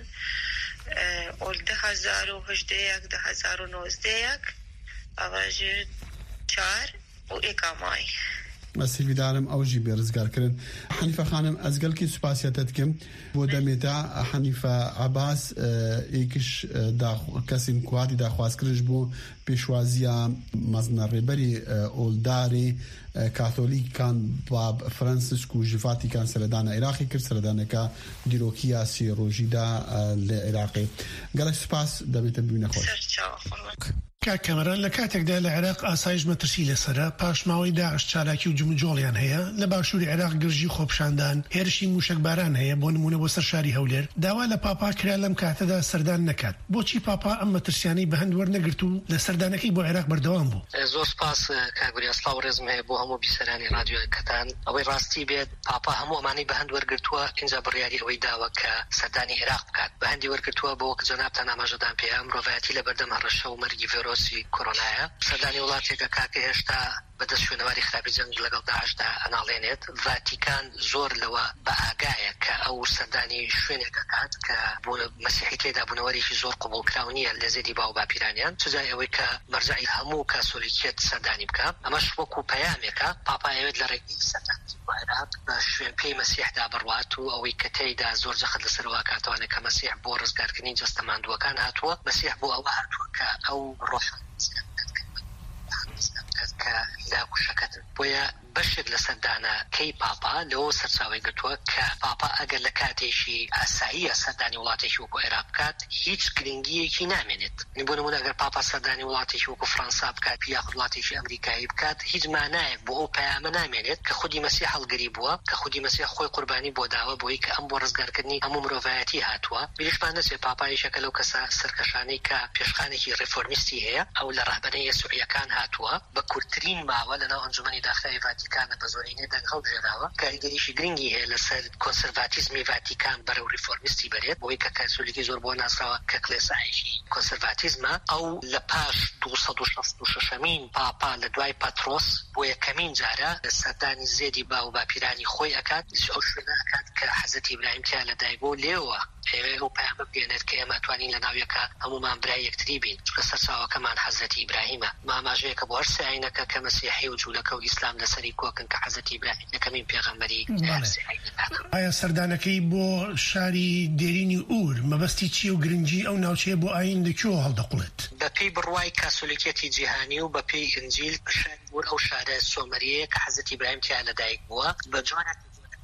اول ده هزار وهجديك ده هزار ونوزديك أواجه چار و إقاماي مەسیوی دارم ئەوژی بێرزگارکردن حەنیفە خانم ئەزگەلکی سوپاسیەتت کەم بۆ دەمێتە حەنیفە عەباس ئێکش کەسین کوهاتی داخوازکردش بۆ پێشوازیە مەزنە ڕێبەری ئۆلداری کاتۆلیکان باب فرانسیسک و ژڤاتیکان سەردانە عێراقی کرد سەردانەکە دیرۆکیە سی ڕۆژیدا لە عێراقی گەلک سوپاس دەبێتە ببینە خۆش کامەران لە کاتێکدا لە عێراق ئاسایش مەترسی لەسرە پاشماوەی داعش چالاکی و جمجۆڵیان هەیە لە باشووری عێراق گرژی خۆپشاندان هێرشی موشکباران هەیە بۆ نمونە بۆ سەر شاری هەولێر داوا لە پاپا کرا لەم کاتەدا سەردان نەکات بۆچی پاپا ئەم مەترسیانەی بەهەند وەرنەگرت و لە سەردانەکەی بۆ عێراق بەردەوام بوو زۆر سپاس کاگوری ئەسڵاو ڕێزم هەیە بۆ هەموو بیسەرانی رادیۆکەتان ئەوەی ڕاستی بێت پاپا هەموو ئەمانەی بەهەند وەرگرتووە اینجا بڕیاری ئەوەی داوە کە سەردانی عێراق بکات بەهەندی وەرگرتووە بۆ وەک جەنابتان ئاماژەدان پێیا مرۆڤایەتی لە بەردەم هەڕەشە و مەرگی ڤیرۆسی کۆرۆنایە سەردانی وڵاتێکە کاکە هێشتا بەدەست شوێنەواری خراپی جەنگ لەگەڵ داعشدا ئەناڵێنێت ڤاتیکان زۆر لەوە بە ئاگایە کە ئەو سەردانی شوێنێکە کات کە بۆ مەسیحی تێدا بوونەوەرێکی زۆر قبوڵکراو نییە لە زێدی باو باپیرانیان چجای ئەوەی کە مەرجعی هەموو کاسۆلیکێت سەردانی بکە ئەمەش وەکو پەیامێکە پاپا ئەوێت لە ڕێگەی سەردانی بۆ عێراق بە شوێن پێی مەسیحدا بڕوات و ئەوەی کە تێیدا زۆر جەخت لەسەرەوە کاتەوانە کە مەسیح بۆ ڕزگارکردنی جەستەماندووەکان هاتووە مەسیح بۆ ئەوە هاتووە کە ئەو ڕۆژ کە لا کوشەکەتن بۆیە بەشێک لە سەردانە کەی پاپا لەوە سەرچاوی گرتووە کە پاپا ئەگەر لە کاتێکی ئاساییە سەردانی وڵاتێکی وەکو عێراق بکات هیچ گرنگیەکی نامێنێت. بۆ نمونە ئەگەر پاپا سەردانی وڵاتێکی وەکو فەرەنسا بکات یا وڵاتێکی ئەمریکایی بکات هیچ مانایەک بۆ ئەو پەیامە نامێنێت کە خودی مەسیح هەڵگری بووە کە خودی مەسیح خۆی قوربانی بۆ داوە بۆی کە ئەم بۆ ڕزگارکردنی هەموو مرۆڤایەتی هاتووە. بیرشمان نەچێت پاپایشەکە لەو کەسە سەرکەشانەی کە پێشخانێکی ڕێفۆرمیستی هەیە ئەو لە ڕاهبەرەی یەسوعیەکان هاتووە بە کورتترین ماوە لەناو ئەنجومەنی داخلای ڤاتیکانە بە زۆرینەی دەنگەڵ ژێراوە. کاریگەریشی گرنگی هەیە لەسەر کۆنسەرواتیزمی ڤاتیکان بەرەو ڕیفۆرمیستی بەرێت بۆی کە کاتۆلیکی زۆر بۆ ناسراوە کە کلێسایشی کۆنسەرواتیزمە. ئەو لە پاش دووسەد و شەست و شەشەمین پاپا لە دوای پەترۆس بۆ یەکەمین جارە سەردانی زێدی با و باپیرانی خۆی ئەکات ئەو شوێنە ئەکات کە حەزەتی ئیبراهیم تیا لەدایک بۆ لێوە ئێوێ ئەو پەیامە بگەێنێت کە ئێمە توانین لە ناویەکە هەمومان برای یەکتری بین چونکە سەرچاوەکەمان حەزەتی ئیبراهیمە. ماماژەیەکە بۆ هەر سێعینەکە کە مەسیحی و جوولەکە و ئیسلام لەسەری کۆکن کە حەزەتی ئیبراهیم یەکەمین پێغەمبەری ئایا سەردانەکەی بۆ شاری دێرینی ئور مەبەستی چی و گرنگی ئەو ناوچەیە بۆ ئاین لەکوێوە هەڵدەقڵێت؟ بەپێی بڕوای کاسۆلیکێتی جیهانی و بەپێی ئنجیل شاری ئور ئەو شارە سۆمەریەیە کە حەزەتی ئیبراهیم تیا لەدایک بووە بە جوانێک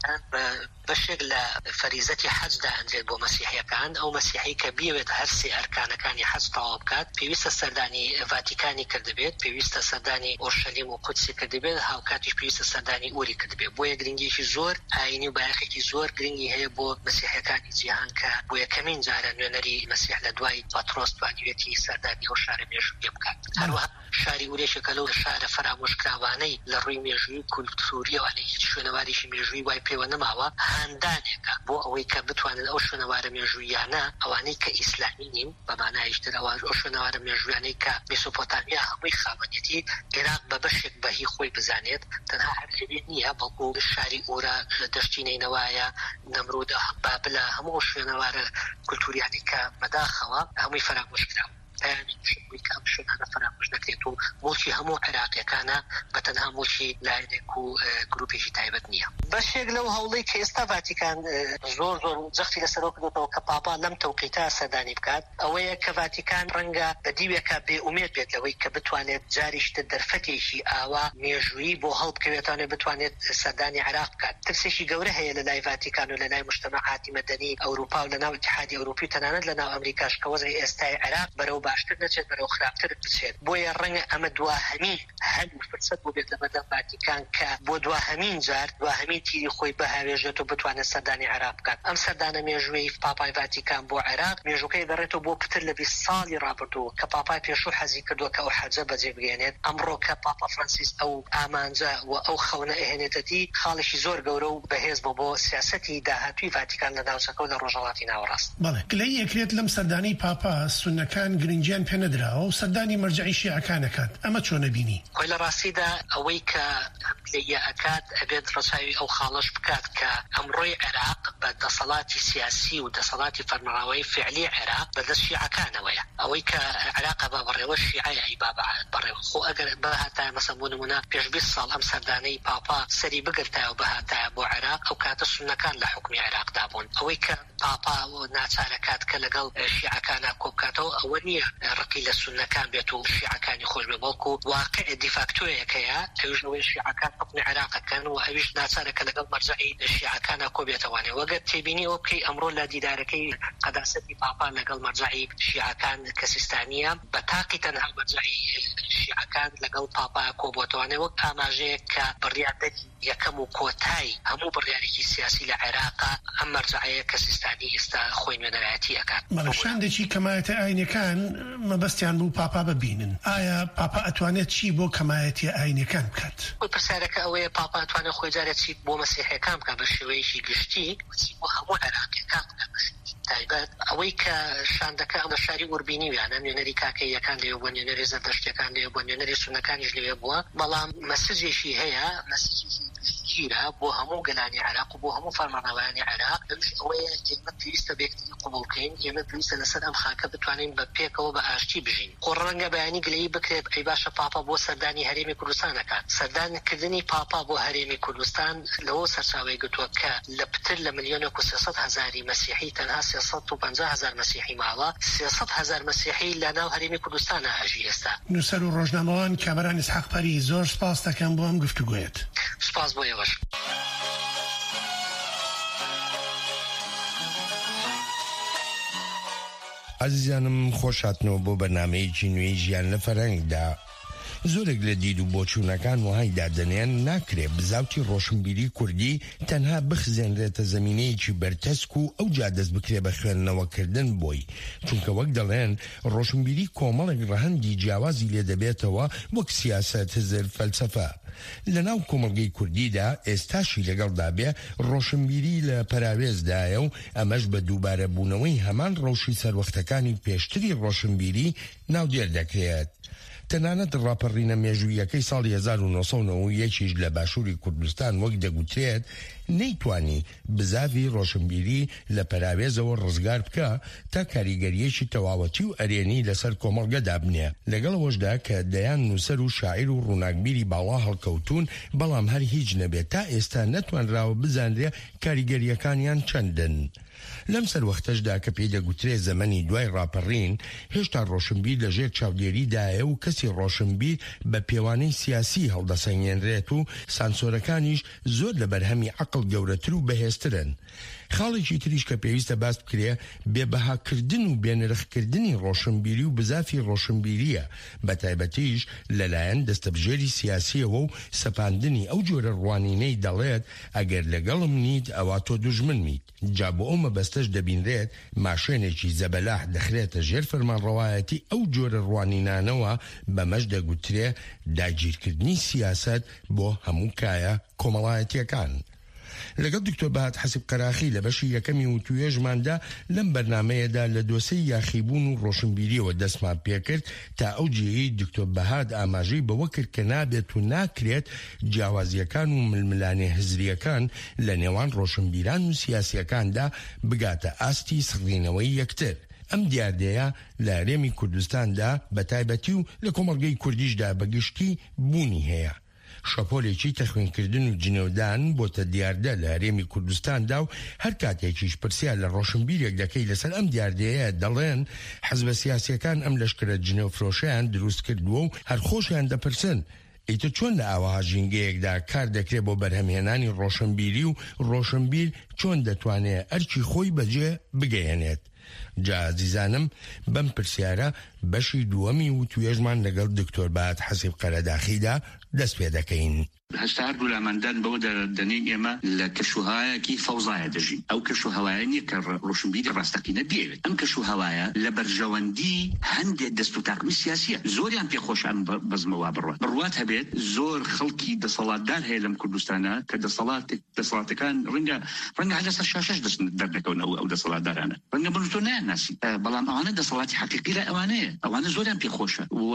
بەشێک لە فەریزەتی حەجدا ئەنجێت بۆ مەسیحیەکان. ئەو مەسیحی کە بیەوێت هەرسێ ئەرکانەکانی حەج تەواو بکات پێویستە سەردانی ڤاتیکانی کردبێت، پێویستە سەردانی ئۆرشەلیم و قودسی کردبێت، هاوکاتیش پێویستە سەردانی ئوری کردبێت. بۆیە گرنگیشی زۆر ئاینی و بایەخێکی زۆر گرنگی هەیە بۆ مەسیحیەکانی جیهان کە بۆ یەکەمین جارە نوێنەری مەسیح لە دوای پەترۆس توانیوێتی سەردانی ئەو شارە مێژوویە بکات. هەروەها شاری ئورێشێکە لەو شارە فرامۆشکراوانەی لە ڕووی مێژووی کولتوریەوە لە هیچ شوێنەواریشی مێژووی وای پێوە نەماوە هاندانێکە بۆ ئەوەی کە بتوانن ئەو شوێنەوارە مێژوویانە ئەوانەی کە ئیسلامی نین بە مانایشتر ئەوە ئەو شوێنەوارە مێژوویانەی کە میسۆپۆتامیا هەمووی خاوەنێتی عێراق بە بەشێک بەهی خۆی بزانێت تەنها هەرێت نییە بەڵکو شاری ئورە دەشتی نینەوایە نەمرودە بابلە هەموو شوێنەوارە کولتوریانی کە بەداخەوە هەمووی فرامۆشکراوە پەیامی شوی کام شوێنانە فرامۆش نەکرێت و مڵکی هەموو عێراقیەکانە بە تەنها مڵکی لایەنێک و گروپێکی تایبەت نییە. بەشێک لەو هەوڵەی کە ئێستا ڤاتیکان زۆر زۆر جەختی لەسەرەوە کردوتەوە کە پاپا لەم تەوقیتە سەردانی بکات ئەوەیە کە ڤاتیکان ڕەنگە بەدیوێکە بێئومێد بێت لەوەی کە بتوانێت جاریشتە دەرفەتێکی ئاوا مێژووی بۆ هەڵبکەوێتانێت بتوانێت سەردانی عێراق بکات. ترسێکی گەورە هەیە لە لای ڤاتیکان و لە لای مجتەمەعاتی مەدەنی ئەوروپا و لە ناو ئیتحادی ئەوروپی تەنانەت لە ناو ئەمریکاش کە وەزعی ئێستای عێراق بەرەو باشتر نەچێت بەرەو خراپتر بچێت. بۆیە ڕەنگە ئەمە دواهەمین هەل و فرسەت بۆ بێت لە بەردەم ڤاتیکان کە بۆ دواهەمین جار دواهەمین تیری خۆی بەهاوێژێت و بتوانێت سەردانی عێراق بکات. ئەم سەردانە مێژووی پاپای ڤاتیکان بۆ عێراق مێژووکەی دەڕێتەوە بۆ پتر لە بیست ساڵی ڕابردوو کە پاپای پێشوو حەزی کردووە کە ئەو حەجە بەجێ بگێنێت. ئەمڕۆ کە پاپا فرانسیس ئەو ئامانجە و ئەو خەونە ئەهێنێتەتی خاڵێکی زۆر گەورە و بەهێز بۆ بۆ سیاسەتی داهاتووی ڤاتیکان لە ناوچەکە و لە ڕۆژهەڵاتی ناوەڕاست. بەڵێ کلەی یەکرێت لەم سەردانی پاپا سونەکان گرنگیان پێ نەدراوە و سەردانی مەرجعی شیعەکانەکات. ئەمە چۆنە بینی؟ خۆی لە ڕاستیدا ئەوەی کە لە ئەکات ئەبێت ڕەچاوی ئەو خاڵش بکات کە ئەمڕۆی عێراق بە دەسەڵاتی سیاسی و دەسەڵاتی فەرمانراوەی فعلی عێراق بەدەست شیعەکانەوەیە. ئەوەی کە عێراق با بەڕێوە شیعەیە با بەڕێوە خۆ ئەگەر بەهاتایە مەسەڵ بۆ نمونە پێش بیست ساڵ ئەم سەردانەی پاپا سەری بگرتایە و بەهاتایە بۆ عێراق ئەو کاتە سونەکان لە حکمی عێراقدا بوون. ئەوەی کە پاپا ناچارەکات کە لەگەڵ شیعەکانە کۆبکاتەوە ئەوە نییە ڕقی لە سونەکان بێت و شیعەکانی خۆش بێ بەڵکو واقع دیفاکتۆیەکەیە ئەویش ئەوەی شیعەکان حکمی عێراقەکەن و ئەویش ناچارەکە لەگەڵ مەرجعی شیعەکانە کۆبێتەوانێ. وەگەر تێبینی ئەو بکەی ئەمڕۆ لە دیدارەکەی قەداسەتی پاپا لەگەڵ مەرجعی شیعەکان کە سیستانیە بە تاقی تەنها مەرجعی شیعەکان لەگەڵ پاپا کۆبووەتەوانێ وەک ئاماژەیەک کە بڕیاردەری یەکەم و کۆتایی هەموو بڕیارێکی سیاسی لە عێراقا ئەم مەرجعەیە کە سیستانی ئێستا خۆی نوێنەرایەتی ئەکات. شاندێکی کەمایەتە ئاینەکان مەبەستیان بوو پاپا ببینن. ئایا پاپا ئەتوانێت چی بۆ کەمایەتی ئاینەکان بکات؟ پرسیارەکە ئەوەیە پاپا ئەتوانێت خۆی جارێت چی بۆ مەسیحیەکان بکات بە شێوەیەکی گشتی بۆ هەموو عێراقیەکان بکات تایبەت ئەوەی کە شاندەکە ئەمە شاری ئوربینیویانە نوێنەری کاکەیەکان لێوە بووە نوێنەری زەردەشتەکان لێوە بووە نوێنەری سونەکانیش لێوە بووە بەڵام مەسجێکی هەیە مەسجێکی گیرە بۆ هەموو گەلانی عێراق و بۆ هەموو فەرمانڕەوایانی عێراق لەمش ئەوەیە ئێمە پێویستە بەیەکتری قبوڵکەین ئێمە پێویستە لەسەر ئەم خاکە بتوانین بە پێکەوە بە ئاشتی بژین خۆ ڕەنگە بەیانی گلەیی بکرێت ئەی باشە پاپا بۆ سەردانی هەرێمی کوردستان دەکات سەردانکردنی پاپا بۆ هەرێمی کوردستان لەوە سەرچاوەی گرتووە کە لە پتر لە ملیۆنێک و سێسەد هەزاری مەسیحی تەنها سێسەد و پەنجا هەزار مەسیحی ماوە سێسەد هەزار مەسیحی لە ناو هەرێمی کوردستانە ئاژی ئێستا نووسەر و ڕۆژنامەوان کامەران ئیسحاق پەری زۆر سپاس دەکەم بۆ ئەم گفتوگوێت سپاس بۆ ئێوەش عزیزانم خۆشاتنەوە بۆ بەرنامەیەکی نوێی ژیان لە فەرەنگدا زۆرێک لە دید و بۆچوونەکان وهای دادنیان ناکرێت بزاوتی ڕۆشنبیری کوردی تەنها بخزێنرێتە زمینەیەکی بەرتەسک و ئەو جا دەست بکرێ بە خوێندنەوەکردن بۆی چونکە وەک دەڵێن ڕۆشنبیری کۆمەڵێک ڕەهەندی جیاوازی لێ دەبێتەوە وەک سیاسەت هزر فەلسەفە لەناو کۆمەڵگەی کوردیدا ئێستاشی لەگەڵدا بێ ڕۆشنبیری لە پەراوێزدایە و ئەمەش بە دووبارە بوونەوەی هەمان ڕەوشی سەروەختەکانی پێشتری ڕۆشنبیری ناودێر دەکرێت تەنانەت ڕاپەڕینە مێژوویەکەی ساڵی هەزار و نۆ سەد و نۆ و یەکیش لە باشووری کوردستان وەک دەگوترێت نەیتوانی بزاوی ڕۆشنبیری لە پەراوێزەوە ڕزگار بکە تا کاریگەریەکی تەواوەتی و ئەرێنی لەسەر کۆمەڵگەدا بنێ لەگەڵەوەشدا کە دەیان نووسەر و شاعیر و ڕووناکبیری باڵا هەڵکەوتون بەڵام هەر هیچ نەبێت تا ئێستا نەتوانراوە بزانرێ کاریگەریەکانیان چەندن لەم سەروەختەشدا کە پێی دەگوترێ زەمەنی دوای ڕاپەڕین هێشتا ڕۆشنبیر لەژێر چاودێریدایە و کەسی ڕۆشنبیر بە پێوانەی سیاسی هەڵدەسەنگێنرێت و سانسۆرەکانیش زۆر لە بەرهەمی عەقڵ گەورەتر و بەهێزترن خاڵێکی تریش کە پێویستە باس بکرێ بێبەهاکردن و بێنرخکردنی ڕۆشنبیری و بزافی ڕۆشنبیریە بە تایبەتیش لەلایەن دەستەبژێری سیاسیەوە و سەپاندنی ئەو جۆرە ڕوانینەی دەڵێت ئەگەر لەگەڵم نیت ئەوا تۆ دوژمن میت جا بۆ ئەو مەبەستەش دەبینرێت ماشێنێکی زەبەلاح دەخرێتە ژێر فەرمانڕەوایەتی ئەو جۆرە ڕوانینانەوە بەمەش دەگوترێ داگیرکردنی سیاست بۆ هەموو کایە کۆمەڵایەتیەکان لەگەڵ دکتۆر بەهات حەسیب قەراخی لە بەشی یەکەمی و توێژماندا لەم بەرنامەیەدا لە دۆسەی یاخیبوون و ڕۆشنبیریەوە دەستمان پێکرد تا ئەو جێی دکتۆر بەهات ئاماژەی بەوە کرد کە نابێت و ناکرێت جیاوازیەکان و ململانێ هزریەکان لە نێوان ڕۆشنبیران و سیاسیەکاندا بگاتە ئاستی سڕینەوەی یەکتر ئەم دیاردەیە لە هەرێمی کوردستاندا بە تایبەتی و لە کۆمەڵگەی کوردیشدا بەگشتی بوونی هەیە شەپۆلێکی تەخوینکردن و جنێودان بۆتە دیاردە لە هەرێمی کوردستاندا و هەر کاتێکیش پرسیار لە ڕۆشنبیرێک دەکەی لەسەر ئەم دیاردەیە دەڵێن حەزبە سیاسیەکان ئەم لەشکرە جنێوفرۆشیان دروست کردووە و هەر خۆشیان دەپرسن ئیتر چۆن لە ئاوەها ژینگەیەکدا کار دەکرێت بۆ بەرهەمهێنانی ڕۆشنبیری و ڕۆشنبیر چۆن دەتوانێت ئەرکی خۆی بەجێ بگەیەنێت جا عزیزانم بەم پرسیارە بەشی دووەمی و توێژمان لەگەڵ دکتۆر بەهات حەسیب قەرەداخیدا دەست پێ دەکەین هەستا هەردوو لامەندان بەوە دەنێن ئێمە لە کەشوهایەکی فەوزایە دەژین ئەو کەشوهەوایە نییە کە ڕۆشنبیری ڕاستەقینە دێوێت ئەم کەشوهەوایە لە بەرژەوەندی هەندێک دەست و تاقمی سیاسیە زۆریان پێخۆشان بەزمەوە بڕوات بڕوات هەبێت زۆر خەڵکی دەسەڵاتدار هەیە لەم کوردستانە کە دەسەڵات دەسەڵاتەکان ڕەنگە ڕەنگە هەر لەسەر شاشەش دەست دەردەکەونەوە ئەو دەسەڵاتدارانە ڕەنگە بن تۆ نایاناسی بەڵام ئەوانە دەسەڵاتی حەقیقی لە ئەوانەیە ئەوانە زۆریان پێخۆشە و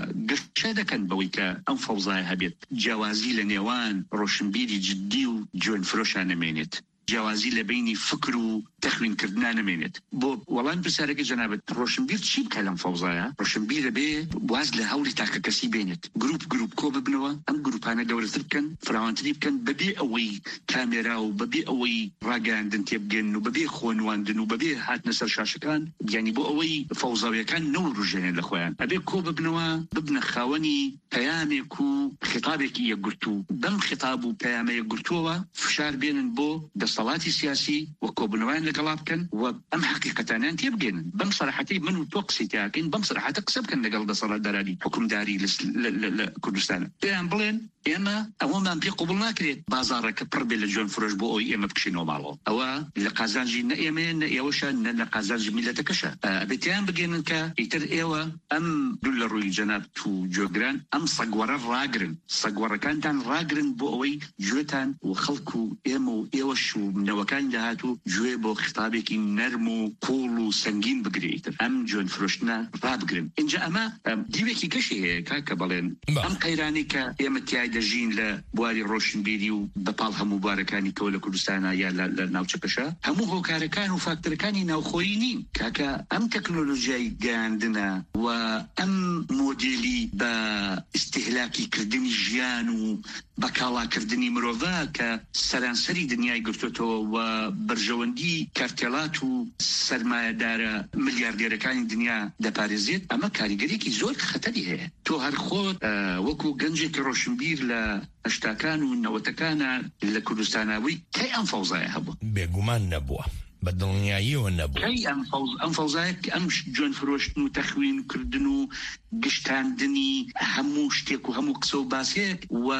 گەشە دەکەن بەوەی کە ئەم فەوزایە هەبێت جیاوازی لە نێوان ڕۆشنبیری جددی و جوێن فرۆشان نەمێنێت جیاوازی لە بینی فکر و تەخوینکردنا نەمێنێت بۆ وەڵام پرسیارەکە جەنابەت ڕۆشنبیر چی بکە لەم فەوزایە ڕۆشنبیرە بێ واز لە هەوڵی تاکە کەسی بێنێت گروپ گروپ کۆ ببنەوە ئەم گروپانە گەورەتر بکەن فراوانتری بکەن بەبێ ئەوەی کامێرا و بەبێ ئەوەی ڕاگەاندن تێبگەن و بەبێ خۆنواندن و بەبێ هاتنە سەر شاشەکان یعنی بۆ ئەوەی فەوزاویەکان نەوەڕژێنێن لە خۆیان ئەبێ کۆ ببنەوە ببنە خاوەنی پەیامێک و خطابێکی یەکگرتو بەم خطاب و پەیامە یەکگرتووەوە فشار بێنن بۆ دەسەڵاتی سیاسی و کۆبنەوەیان لەگەڵا بکەن و ئەم حقیقەتانیان تێبگەن بەم سەراحەتی من و تۆ قسەی تاکەین بەم سەراحەتە قسە بکەن لەگەڵ دەسەڵاتدارانی حکومداری لە کوردستانە پێیان بڵێن ئێمە ئەوەمان پێ قوبڵ ناکرێت بازاڕێکە پڕ بێ لە جوێن فرۆش بۆ ئەوی ئێمە بکشینەوە ماڵەوە ئەوە لە قازانجی نە ئێمە نە ئێوەشە نە لە قازانجی میلەتەکەشە ئەبێتیان بگەێنن کە ئیتر ئێوە ئەم دوو لە ڕووی جەناب و جۆگران ئەم سەگوەرە ڕاگرن سەگوەڕەکانتان ڕاگرن بۆ ئەوەی گوێتان و خەڵک و ئێمە و ئێوەش و نەوەکان داهاتوو گوێ بۆ خطابێکی نەرم و قوڵ و سەنگین بگرێتر ئەم جوێن فرۆشتنە ڕابگرن. اینجا ئەمە دیوێکی گەشی هەیە کاکە بەڵێن ئەم قەیرانی کە ئێمە تیای دەژین لە بواری ڕۆشنبیری و بەپاڵ هەموو بوارەکانی کەوە لە کوردستانە یا لە ناوچەکەشە هەموو هۆکارەکان و فاکتەرەکانی ناوخۆیی نین. کاکە ئەم تەکنۆلۆژیای گەیاندنە و ئەم مۆدێلی بە ئیستیهلاکی کردنی ژیان و بەکاڵاکردنی مرۆڤە کە سەرانسەری دنیای گرتوتەوە و بەرژەوەندی کارتێڵات و سەرمایەدارە ملیاردێرەکانی دنیا دەپارێزێت ئەمە کاریگەریەکی زۆر خەتەری هەیە. تۆ هەر خۆت وەکو گەنجێکی ڕۆشنبیر لە هەشتاکان و نەوەتەکانە لە کوردستاناوی کەی ئەم فەوزایە هەبوو؟ بێگومان نەبووە بە دڵنیاییەوە نەبوو. کەی ئەم فەوزایە کە ئەم جوێن فرۆشتن و تەخوینکردن و گشتاندنی هەموو شتێک و هەموو قسە و باسێک و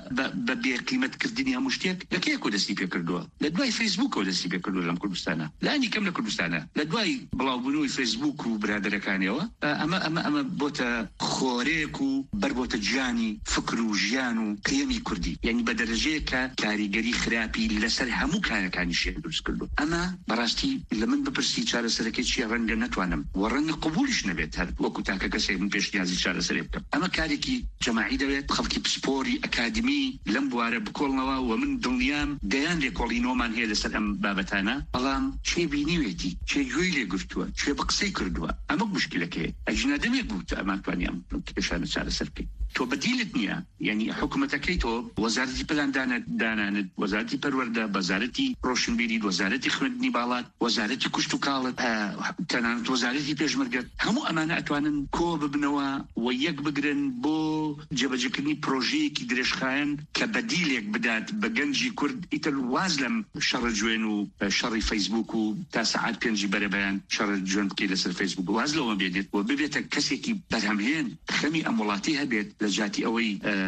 بە بێقیمەتکردنی هەموو شتێک لەکەیە کۆ دەستی پێ کردووە؟ لە دوای فەیسبووکەوە دەستی پێ کردووە لەم کوردستانە، لانی کەم لە کوردستانە لە دوای بڵاوبوونەوەی فەیسبووک و برادەرەکانیەوە ئەمە ئەمە ئەمە بۆتە خۆرێک و بەربۆتە گیانی فکر و ژیان و قیەمی کوردی، یعنی بە دەرەجەیە کە کاریگەری خراپی لەسەر هەموو کارەکانی شێ دروست کردو. ئەمە بەڕاستی لە من بپرسی چارەسەرەکەی چیە ڕەنگە نەتوانم و ڕەنگە قبولیش نەبێت هەر وەکو تاکە کەسێک من پێشنیازی چارەسەرێ بکەم. ئەمە کارێکی جەماعی دەوێت، خەڵکی پسپۆری ئەکادمی لەم بوارە بکۆڵنەوە و من دڵنیام دەیان لێکۆڵینەوەمان هەیە لەسەر ئەم بابەتانە، بەڵام چێ بینیوێتی چێ گوێی لێ گرتووە چێ بە قسەی کردووە ئەمە مشکلەکەیە. ئەجنادەمێک بوو ئەمانتوانیان پێشانە چارەسەر بکەین. تۆ بەدیلت نییە، یعنی حکوومەتەکەی تۆ وەزارەتی پلان دانانت، وەزارەتی پەروەردە، وەزارەتی ڕۆشنبیری، وەزارەتی خوێندنی باڵات، وەزارەتی کوشت و کاڵت، تەنانەت وەزارەتی پێشمەرگەت، هەموو ئەمانە ئەتوانن کۆ ببنەوە و یەک بگرن بۆ جێبەجێکردنی پرۆژەیەکی درێژخایەن کە بەدیلێک بدات بە گەنجی کورد. ئیتر واز لەم شەڕە جوێن و شەڕی فەیسبووک و تا سەعات پێنجی بەرەبەیان شەڕە جوێن بکەی لەسەر فەیسبووک، واز لەوە بێنێت و ببێتە کەسێکی بەرهەمهێن خەمی ئەم وڵاتی هەبێت لە جاتی ئەوەی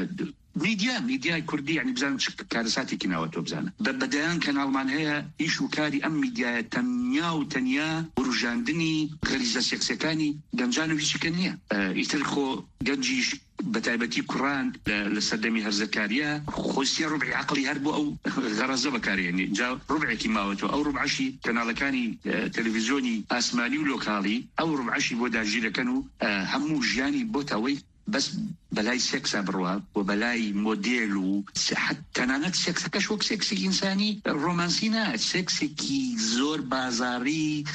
میدیا میدیای کوردی، یعنی بزانم کارەساتێکی ناوە تۆ بزانە بە بەدەیان کەناڵمان هەیە ئیش و کاری ئەم میدیایە تەنیا و تەنیا ڕژاندنی غەریزە سێکسەکانی گەنجان و هیچیکە نییە. ئیتر خۆ گەنجیش بەتایبەتی کوڕان لە سەردەمی هەرزەکاریە خۆسیە ڕوبعی عەقڵی هەر بۆ ئەو غەرەزە بەکارهێنێ. جا ڕوبعێکی ماوەتەوە ئەو ڕوبعەشی کەناڵەکانی تەلەڤیزیۆنی ئاسمانی و لۆکاڵی ئەو ڕوبعەشی بۆ داگیرەکەن و هەموو ژیانی بۆتەوەی بەس بەلای سێکسا بڕوە و بەلای مۆدێل و تەنانەت سێکسەکەش وەک سێکسی ئینسانی ڕۆمانسی نە، سێکسێکی زۆر بازاڕی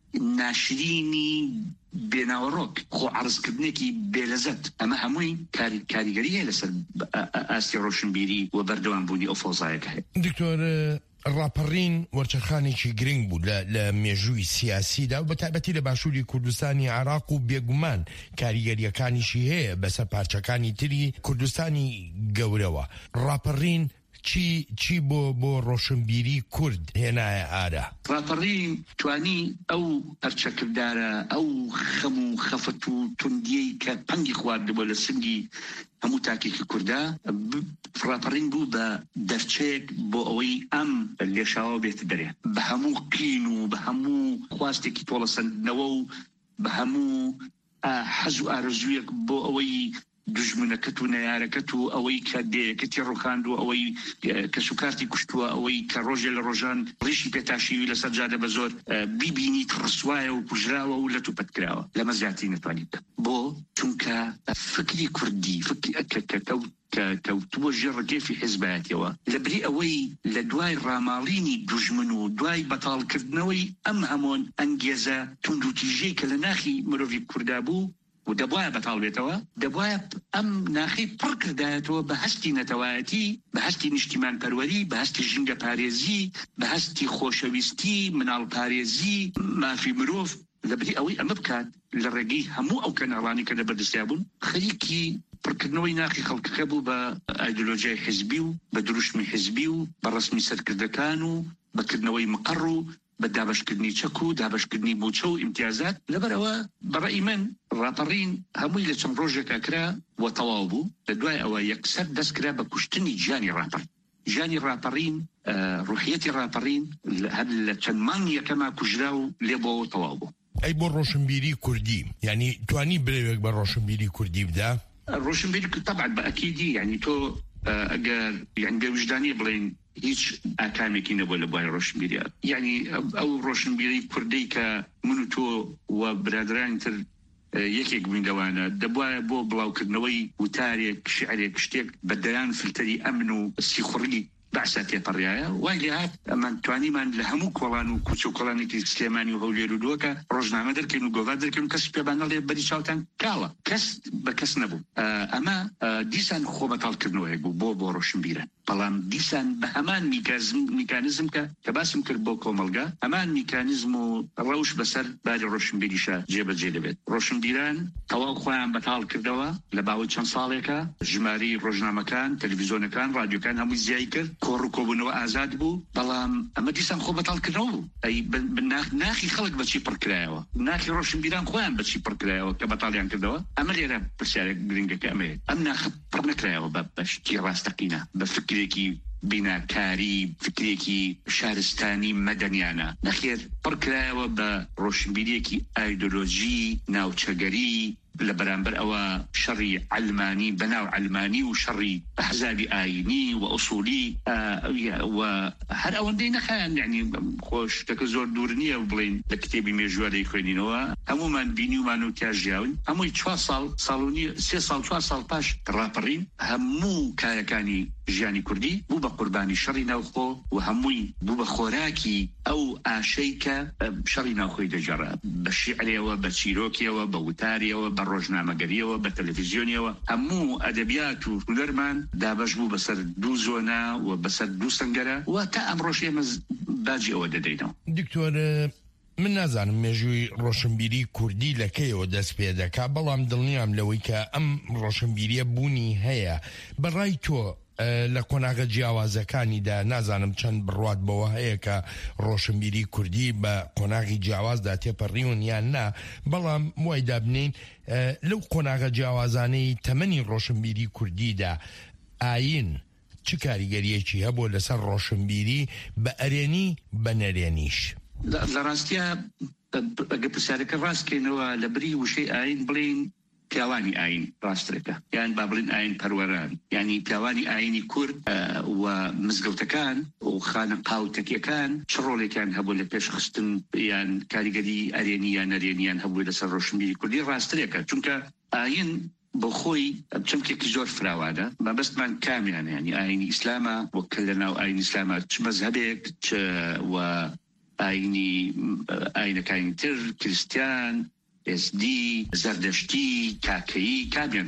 ناشرینی بێناوەڕۆک خۆ عرضکردنێکی بێلەزەت. ئەمە هەمووی کاریگەریە لەسەر ئاستی ڕۆشنبیری و بەردەوامبوونی ئەو فەوزایەکە هەیە. دکتۆر ڕاپەڕین وەرچەخانێکی گرنگ بوو لە مێژووی سیاسیدا و بە تایبەتی لە باشووری کوردستانی عێراق و بێگومان کاریگەریەکانیشی هەیە بەسەر پارچەکانی تری کوردستانی گەورەوە. ڕاپەڕین چی چی بۆ بۆ ڕۆشنبیری کورد هێنایە ئارە؟ ڕاپەڕین توانی ئەو پەرچەکردارە ئەو خەم و خەفەت و توندیەی کە پەنگی خواردبووە لە سنگی هەموو تاکێکی کووردا، ڕاپەڕین بوو بە دەرچەیەک بۆ ئەوەی ئەم لێشاوە بێت دەرێ بە هەموو قین و بە هەموو خواستێکی تۆڵەسەندنەوە و بە هەموو حەز و ئارەزوویەک بۆ ئەوەی دژمنەکەت و نەیارەکەت و ئەوەی کە دەیەکەتی ڕوخاند و ئەوەی کە سوکارتی کوشتووە، ئەوەی کە ڕۆژێ لە ڕۆژان ڕیشی پێتاشیوی لەسەر جادە بە زۆر بیبینیت ڕسوایە و کوژراوە و لە توپەت کراوە. لەمە زیاتری نەتوانیت بۆ چونکە فکری کوردی کەوتووە ژێر ڕگەیفی حیزبایەتیەوە لەبری ئەوەی لە دوای ڕاماڵینی دوژمن و دوای بەتاڵکردنەوەی ئەم هەموون ئەنگێزە تونند و تیژەی کە لە ناخی مرۆڤی کووردا بوو و دەبوایە بەتاڵ بێتەوە، دەبوایە ئەم ناخی پڕ کردایەتەوە بە هەستی نەتەوایەتی، بە هەستی نیشتیمان پەروەری، بە هەستی ژینگە پارێزی، بە هەستی خۆشەویستی، مناڵ پارێزی، مافی مرۆڤ، لەبری ئەوەی ئەمە بکات لە ڕێگەی هەموو ئەو کەناڵانی کە لە بەردەستیا بوون خەریکی پڕکردنەوەی ناخی خەڵکەکە بوو بە ئایدۆلۆژیای حیزبی و بە دروشمی حیزبی و بە ڕسمی سەرکردەکان و بەکردنەوەی مقڕ و بە دابشکردنی چەک و دابشکردنی بوچە و امتیازات. لەبەرەوە بەڕێی من ڕاپەڕین هەمووی لە چەند ڕۆژێکا کرا و تەواو بوو. لە دوای ئەوە یەکسەر دەستکرا بە کوشتنی گیانی ڕاپەڕین. گیانی ڕاپەڕین، ڕوحیەتی ڕاپەڕین هەر لە چەند مانگ یەکەما کوژرا و لێ بۆ تەواو بوو. ئەی بۆ ڕۆشنبیری کوردی، یعنی توانی برێوێک بە ڕۆشنبیری کوردی بدا؟ ڕۆشنبیری طبعا بە ئەکیدی، یعنی تۆ ئەگەر یعنی بێ وجدانی بڵین هیچ ئاکامێکی نەبووە لە بوای ڕۆشنبیریە یعنی ئەو ڕۆشنبیری کوردی کە من و تۆ و برادرانی تر یەکێک بووین لەوانە دەبوایە بۆ بڵاوکردنەوەی وتارێک شعرێک شتێک بەدەیان فلتەری ئەمن و سیخوڕی بەعسا تێپەڕایە وای لێ هات ئەمان توانیمان لە هەموو کۆڵان و کوچ و کۆڵانێکی سلێمانی و هەولێر و دۆکە ڕۆژنامە دەرکەین و گۆڤار دەرکەین و کەس پێبان نەڵێ بەری چاوتان کاڵە کەس بە کەس نەبوو ئەمە دیسان خۆ بەتاڵکردنەوەی بوو بۆ بۆ ڕۆشنبیرە بەڵام دیسان بە هەمان میکانیزم کە کە باسم کرد بۆ کۆمەلگا هەمان میکانیزم و ڕەوش بەسەر باری ڕۆشنبیریشە جێبەجێ دەبێت ڕۆشنبیران تەواو خۆیان بەتاڵ کردەوە لە باوەی چەند ساڵێکە ژماری ڕۆژنامەکان تەلەڤیزۆنەکان رادیۆکان هەمووی زیای کرد کۆڕ و کۆبوونەوە ئازاد بوو بەڵام ئەمە دیسان خۆ بەتاڵکردنەوە بوو ئەی ناخی خەڵک بەچی پڕکرایەوە ناخی ڕۆشنبیران خۆیان بەچی پڕکرایەوە کە بەتاڵیان کردەوە ئەمە لێرە پرسیارێک گرنگەکە ئەمەیە ئەم ناخە پڕ نەکرایەوە بە شتی ڕاستەقینە بە فکرێکی بیناکاری فکرێکی شارستانی مەدەنیانە نەخێر پڕکرایەوە بە ڕۆشنبیریەکی ئایدۆلۆژی ناوچەگەری لە بەرامبەر ئەوە شەڕی علمانی بەناو علمانی و شەڕی ئەحزابی ئاینی و ئوسولی و هەر ئەوەندەی نەخایان یعنی خۆش شتەکە زۆر دوور نییە و بڵین لە کتێبی مێژوارەی خوێنینەوە هەمومان بینیومان و تاژیاون هەمووی چوار ساڵ ساڵونی سێ ساڵ چوار ساڵ پاش ڕاپەڕین هەموو کایەکانی ژیانی کوردی بوو بە قوربانی شەڕی ناوخۆ و هەمووی بوو بە خۆراکی ئەو ئاشەی کە شەڕی ناوخۆی دەجێڕە بە شیعرەوە بە چیرۆکیەوە بە وتاریەوە بە ڕۆژنامەگەریەوە بە تەلەڤیزیۆنیەوە هەموو ئەدەبیات و هونەرمان دابەش بوو بەسەر دوو زۆنە و بەسەر دوو سنگەرە و تا ئەمڕۆژ ئێمە باجی ئەوە دەدەینەوە دکتۆر من نازانم مێژووی ڕۆشنبیری کوردی لەکەیەوە دەست پێ دەکا بەڵام دڵنیام لەوەی کە ئەم ڕۆشنبیریە بوونی هەیە بەڕای تۆ لە کۆناغە جیاوازەکانیدا نازانم چەند بڕوات بەوە هەیە کە ڕۆشنبیری کوردی بە قۆناغی جیاوازدا تێپەڕیون یان نا بەڵام وای دابنین لەو قۆناغە جیاوازانەی تەمەنی ڕۆشنبیری کوردیدا ئاین چ کاریگەریەکی هەبوو لەسەر ڕۆشنبیری بە ئەرێنی بە نەرێنیش لە ڕاستیە ئەگە پرسیارەکە ڕاستکەینەوە لە بری وشەی ئاین بڵین پیاوانی ئاین ڕاستەکە یان با بڵین ئاین پەروەران یعنی پیاوانی ئاینی کورد و مزگەوتەکان و خانە قاوتەکیەکان چ ڕۆڵێکیان هەبوو لە پێشخستن یان کاریگەری ئەرێنی یان نەرێنیان هەبوو لەسەر ڕۆشنبیری کوردی ڕاستەکە چونکە ئاین بۆ خۆی چەمکێکی زۆر فراوانە مەبەستمان کامیان ینی ئاینی ئیسلامە وەکە لە ناو ئاینی ئیسلامە چ مەزهەبێک چ و ئاینی ئاینەکانی تر کریستیان اس دی زەردەشتی کاکەیی کامیان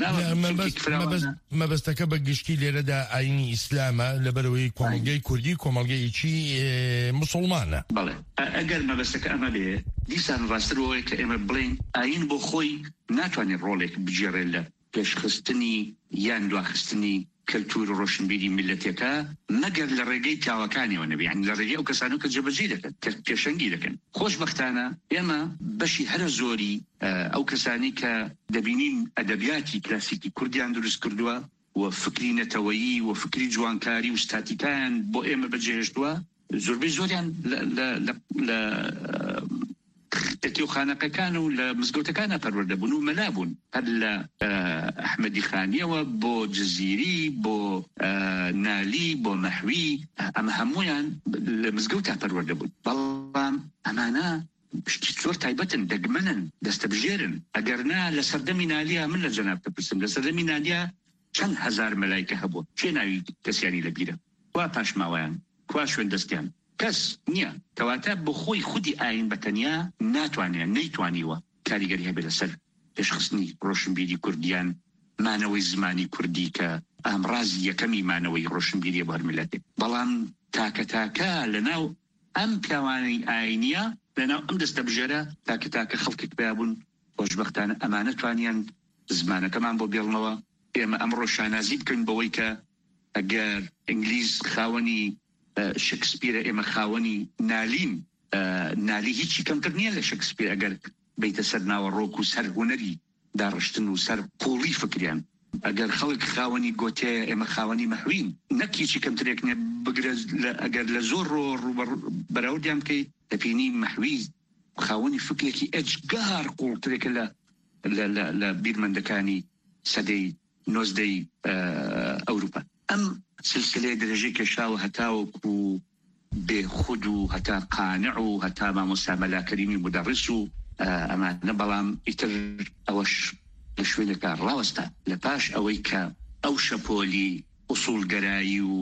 مەبەستەکە بە گشتی لێرەدا ئاینی ئیسلامە لەبەرەوەی کۆمەلگەی کوردی کۆمەلگەیەکی موسڵمانە بەڵێ ئەگەر مەبەستەکە ئەمە بێ دیسان ڕاستەوەی کە ئێمە بڵین ئاین بۆ خۆی ناتوانێت ڕۆڵێک بجێڕێت لە پێشخستنی یان دواخستنی کەلتور و ڕۆشنبیری میلەتەکە مەگەر لە ڕێگەی پیاوەکانیەوە نەبێ یعنی لە ڕێگەی ئەو کەسانە کە جێبەجێ دەکەن کە پێشەنگی دەکەن خۆشبەختانە ئێمە بەشی هەرە زۆری ئەو کەسانی کە دەبینین ئەدەبیاتی کلاسیکی کوردیان دروست کردووە و فکری نەتەوەیی و فکری جوانکاری و ستاتیکان بۆ ئێمە بەجێهێشتووە زۆربەی زۆریان لە تەکیە و خانەقەکان و لە مزگەوتەکانە پەروەردەبوون و مەلابوون هەر لە ئەحمەدی خانیەوە بۆ جزیری بۆ نالی بۆ مەحوی ئەمە هەمویان لە مزگەوتا پەروەردەبوون بەڵام ئەمانە پشتی زۆر تایبەتن دەگمەنن دەستەبژێرن ئەگەرنا لە سەردەمی نالیە من لە جەناب دەپرسم لە سەردەمی نالیە چەند هەزار مەلایکە هەبوو چێ ناوی کەسیانی لەبیرە وا پاشماوەیان کوا شوێن دەستیان کەس نییە کەواتە بۆ خۆی خودی ئاین بەتەنیا ناتوانێت نەیتوانیوە کاریگەری هەبێت لەسەر پێشخستنی ڕۆشنبیری کوردیان مانەوەی زمانی کوردی کە ئامڕازی یەکەمی مانەوەی ڕۆشنبیریە بۆ هەر میلەتێک بەڵام تاکە تاکە لەناو ئەم پیاوانەی ئاینیە لەناو ئەم دەستە بژێرە تاکە تاکە خەڵکێک پیابوون خۆشبەختانە ئەمانە توانیان زمانەکەمان بۆ بێڵنەوە ئێمە ئەمڕۆ شانازی بکەین بەوەی کە ئەگەر ئینگلیز خاوەنی شکسپیرە ئێمە خاوەنی نالین نالی هیچی کەمتر نییە لە شکسپیر ئەگەر بیتە سەر ناوە ڕۆک و سەر هوەری داڕشتن و سەر قوڵی فکریان ئەگەر خەڵک خاوەنی گۆتەیە ئێمە خاوەنی مەحوین نەکیچی کەمترێک نیە بگرە ئەگەر لە زۆر ڕۆ بەراوردیان بکەیت دەپێنی مەحوی خاوەنی فکرێکی ئەجگار قوڵترێکە لە لە بیرمەندەکانی سەدەی نۆزدەی ئەوروپا. ئەم سلسلەیە دەرەژەی کێشاوە هەتاوەکو بێخود و هەتا قانع و هەتا مامۆستا مەلاکەرینی مدەڕس و ئەمانە، بەڵام ئیتر ئەوەش لە شوێنێکە ڕاوەستا لە پاش ئەوەی کە ئەو شەپۆلی ئوسوڵگەرایی و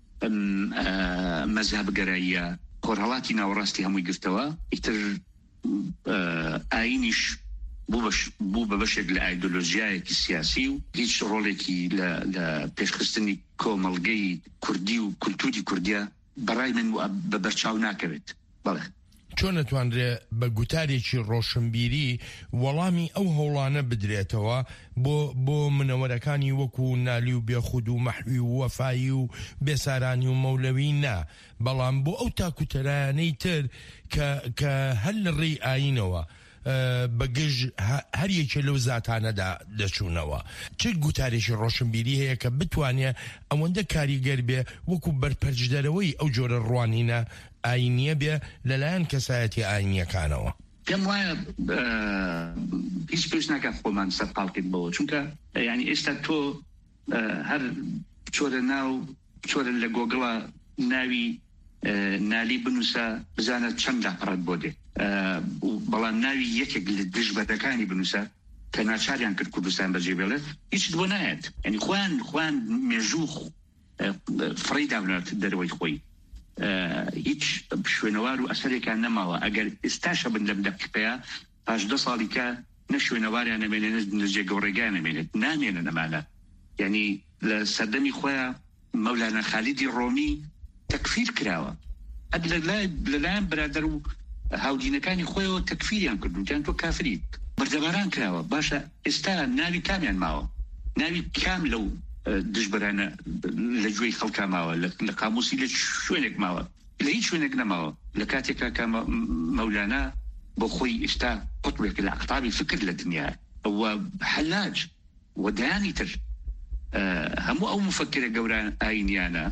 مەذهبگەراییە کۆڕەڵاتی ناوەڕاستی هەمووی گرتەوە، ئیتر ئاینیش بوو بە بەشێک لە ئایدۆلۆژیایەکی سیاسی و هیچ ڕۆڵێکی لە پێشخستنی کۆمەڵگەی کوردی و کولتوری کوردیە بەڕای من بە بەرچاو ناکەوێت. بەڵێ چۆن نەتوانرێ بە گوتارێکی ڕۆشنبیری وەڵامی ئەو هەوڵانە بدرێتەوە بۆ بۆ منەوەرەکانی وەکو نالی و بێخود و مەحوی و وەفایی و بێسارانی و مەولەوی نا، بەڵام بۆ ئەو تاکوتەرانەی تر کە هەر لە ڕێی ئاینەوە بەگژ هەریەکێ لەو زاتانەدا دەچوونەوە. چ گوتارێکی ڕۆشنبیری هەیە کە بتوانێت ئەوەندە کاریگەر بێ وەکو بەرپەرجدەرەوەی ئەو جۆرە ڕوانینە ئاینیە بێ لەلایەن کەسایەتی ئاینیەکانەوە؟ پێم وایە هیچ پێش ناکات خۆمان سەرقاڵکەین بەوە، چونکە یعنی ئێستا تۆ هەر چۆرە ناو چۆرە لە گۆگڵە ناوی نالی بنووسە بزانە چەند لاپەڕەت بۆ دێ، بەڵام ناوی یەکێک لە دژبەتەکانی بنووسە کە ناچاریان کرد کوردستان بەجێ بێڵێت هیچ بۆ نایەت. یعنی خوان خوان مێژوو فڕی داونات دەرەوەی خۆی، هیچ شوێنەوار و ئەسەرێکان نەماوە. ئەگەر ئێستاشە بن لەم دەقیقەیە پاش دە ساڵیکە نە شوێنەواریان نەمێنێت نزیێ گەوڕێگان نەمێنێت، نامێنە نەمانە. یعنی لە سەردەمی خۆیان مەولانا خالیدی ڕۆمی تەکفیر کراوە، ئەد لەلایەن برادەر و هاودینەکانی خۆیەوە تەکفیریان کردوتیان تۆ کافریت، بەردەباران کراوە. باشە ئێستا ناوی کامیان ماوە؟ ناوی کام لەو دژبەرانە لە گوێی خەڵکا ماوە؟ لە قاموسی لە شوێنێک ماوە؟ لە هیچ شوێنێک نەماوە. لە کاتێکا کە مەولانا بۆ خۆی ئێستا قوتبێک لە ئەقتابی فکر لە دنیا ئەوە حەلاج و دەیانی تر هەموو ئەو مفەکرە گەوران ئاینیانە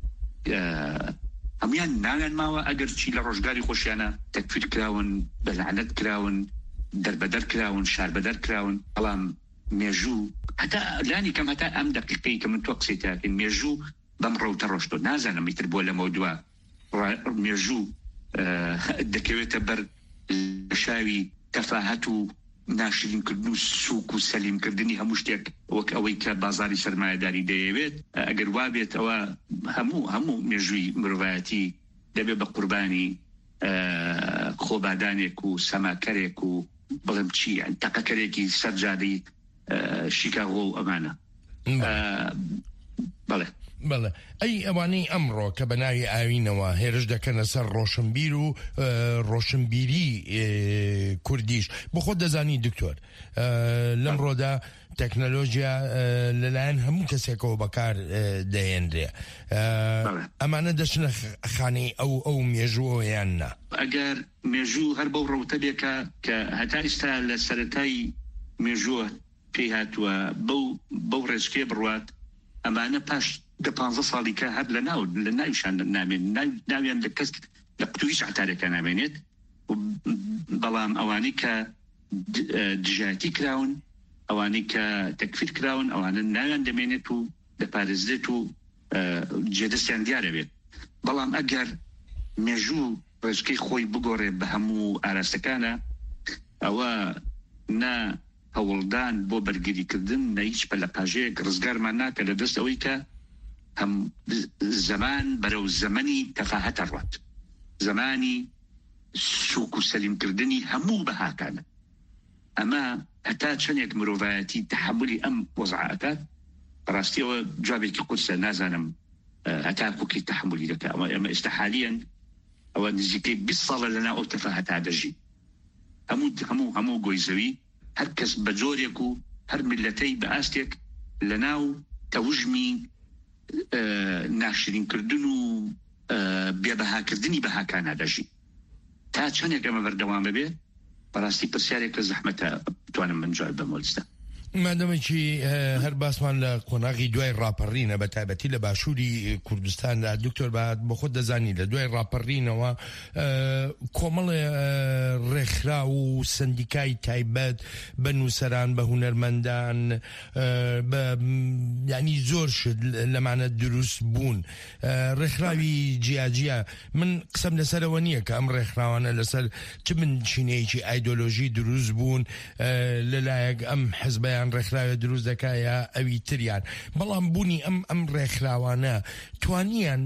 هەمویان ناویان ماوە. ئەگەر چی لە ڕۆژگاری خۆشیانە تەکفیر کراون، بەلعنەت کراون، دەربەدەر کراون، شاربەدەر کراون. بەڵام مێژوو هەتا لانی کەم هەتا ئەم دەقیقەی کە من تۆ قسەیتاکەین مێژوو بەم ڕەوتە ڕۆشتۆ نازانم ئیتر بۆ لەمەوە دووە مێژوو دەکەوێتە بەر شاوی تەفاهەت و ناشرینکردن و سووک و سەلیمکردنی هەموو شتێک وەک ئەوەی کە بازاری سەرمایەداری دەیەوێت. ئەگەر وابێت ئەوە هەموو هەموو مێژووی مرۆڤایەتی دەبێت بە قوربانی خۆبادانێک و سەماکەرێک و بڵێم چی تەقەکەرێکی سەرجادەی شیکاغۆ و ئەمانە. بەڵێ بەڵێ ئەی ئەوانەی ئەمڕۆ کە بە ناوی ئاوینەوە هێرش دەکەنە سەر ڕۆشنبیر و ڕۆشنبیری کوردیش بۆ خۆ دەزانی دکتۆر لەم ڕۆدا تەکنەلۆژیا لەلایەن هەموو کەسێکەوە بەکار دەهێنرێ، ئەمانە دەچنە خانەی ئەو ئەو مێژووە یان نا؟ ئەگەر مێژوو هەر بەو ڕەوتەبێکە کە هەتا ئێستا لە سەرەتای مێژووە پێی هاتووە بەو ڕێژکێ بڕوات، ئەمانە پاش دە پانزە ساڵیکە هەر لە ناو لە ناویشان نامێن ناویان لە کەس لە قوتویش عتارێکە نامێنێت. بەڵام ئەوانەی کە دژایەتی کراون، ئەوانەی کە تەکفیر کراون، ئەوانە ناویان دەمێنێت و دەپارێزرێت و جێدەستیان دیارە بێت. بەڵام ئەگەر مێژوو ڕێژکەی خۆی بگۆڕێ بە هەموو ئاراستەکانە، ئەوە نا هەوڵدان بۆ بەرگریکردن نە هیچ پەلە پاژەیەک ڕزگارمان ناکە لە دەست ئەوەی کە هەم زەمان بەرەو زەمەنی تەفاهەتە ڕوات، زەمانی سووک و سەلیمکردنی هەموو بەهاکانە. ئەمە هەتا چەندێک مرۆڤایەتی تەحملی ئەم وەزعاتە بەڕاستیەوە جوابێکی قورسە، نازانم هەتا کوکی تەحملی دەکە. ئەمە ئێستا حالیەن ئەوە نزیکەی بیست ساڵە لەناو ئەو تەفاهەتا دەژی. هەموو هەموو هەموو گۆیزەوی هەر کەس بە جۆرێک و هەر ملەتەی بە ئاستێک لەناو تەوژمی ناشرینکردن و بێبەهاکردنی بەهاکانە دەژی. تا چەندێک ئەمە بەردەوام ببێت بەڕاستی پرسیارێک کە زەحمەتە بتوانم من جواب بەم وەرزدا. مادەمێکی هەر باسمان لە قۆناغی دوای ڕاپەڕینە بە تایبەتی لە باشووری کوردستاندا دکتۆر بات بۆ خۆت دەزانی لە دوای ڕاپەڕینەوە کۆمەڵێ ڕێکخرا و سندیکای تایبەت بە نووسەران بە هونەرمەندان یعنی زۆر شت لەمانە دروست بوون ڕێکخراوی جیاجیا من قسەم لەسەرەوە نییە کە ئەم ڕێکخراوانە لەسەر چ من چینەیەکی ئایدۆلۆژی دروست بوون لەلایەک ئەم حزبیان ڕێکخراوە دروست دەکایە ئەوی تریان بەڵام بوونی ئەم ئەم ڕێکخراوانە توانیان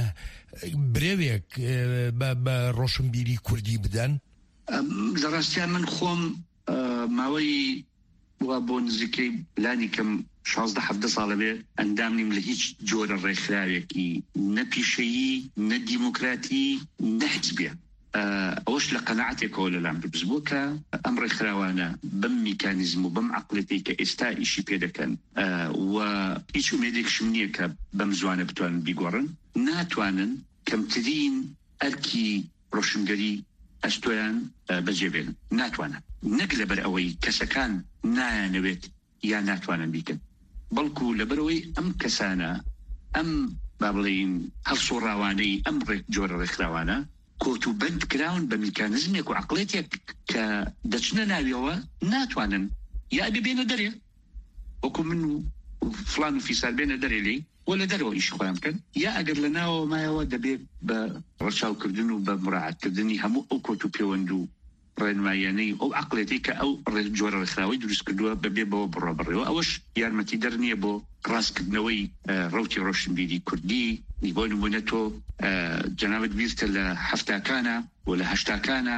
برێوێک بە ڕۆشنبیری کوردی بدەن؟ لە ڕاستیان من خۆم ماوەی وا بۆ نزیکەی لانی کەم شازدە حەڤدە ساڵە بێ ئەندامنیم لە هیچ جۆرە ڕێکخراوێکی نە پیشەیی نە دیموکراتی نە حیزبیە ئەوش لە قەناعەتێکەوە لەلام دروست بووە کە ئەم ڕێکخراوانە بەم میکانیزم و بەم عەقڵەتی کە ئێستا ئیشی پێ دەکەن و هیچ ئومێدێکشم نییە کە بەم زوانە بتوانن بیگۆڕن ناتوانن کەمترین ئەرکی ڕۆشنگەری ئەستۆیان بەجێبێنن ناتوانن نەک لەبەر ئەوەی کەسەکان نایانەوێت یا ناتوانن بیکەن بەڵکو لەبەرەوەی ئەم کەسانە ئەم با بڵێین هەڵسۆڕاوانەی ئەم جۆرە ڕێکخراوانە کۆت و بند کراون بە میکانیزمێک و عەقڵێتێک کە دەچنە ناویەوە ناتوانن یا ببێنە دەرێ وەکو من و فلان و فیسار بێنە دەرێ لێ وە لە دەرەوە ئیش خۆیان بکەن یا ئەگەر لە ناوەوە مایەوە دەبێت بە ڕەچاوکردن و بە مراعاتکردنی هەموو ئەو کۆت و پەیوەند و ڕێنماییانەی ئەو عەقڵێتی کە ئەو جۆرە ڕێکخراوەی دروست کردووە بەبێ بەوە بڕۆ بڕێەوە ئەوەش یارمەتی دەر نییە بۆ ڕاستکردنەوەی ڕەوتی ڕۆشنبیری کوردی بۆ نمونە تۆ جەنابەت بیرتە لە هەفتاکانە و لە هەشتاکانە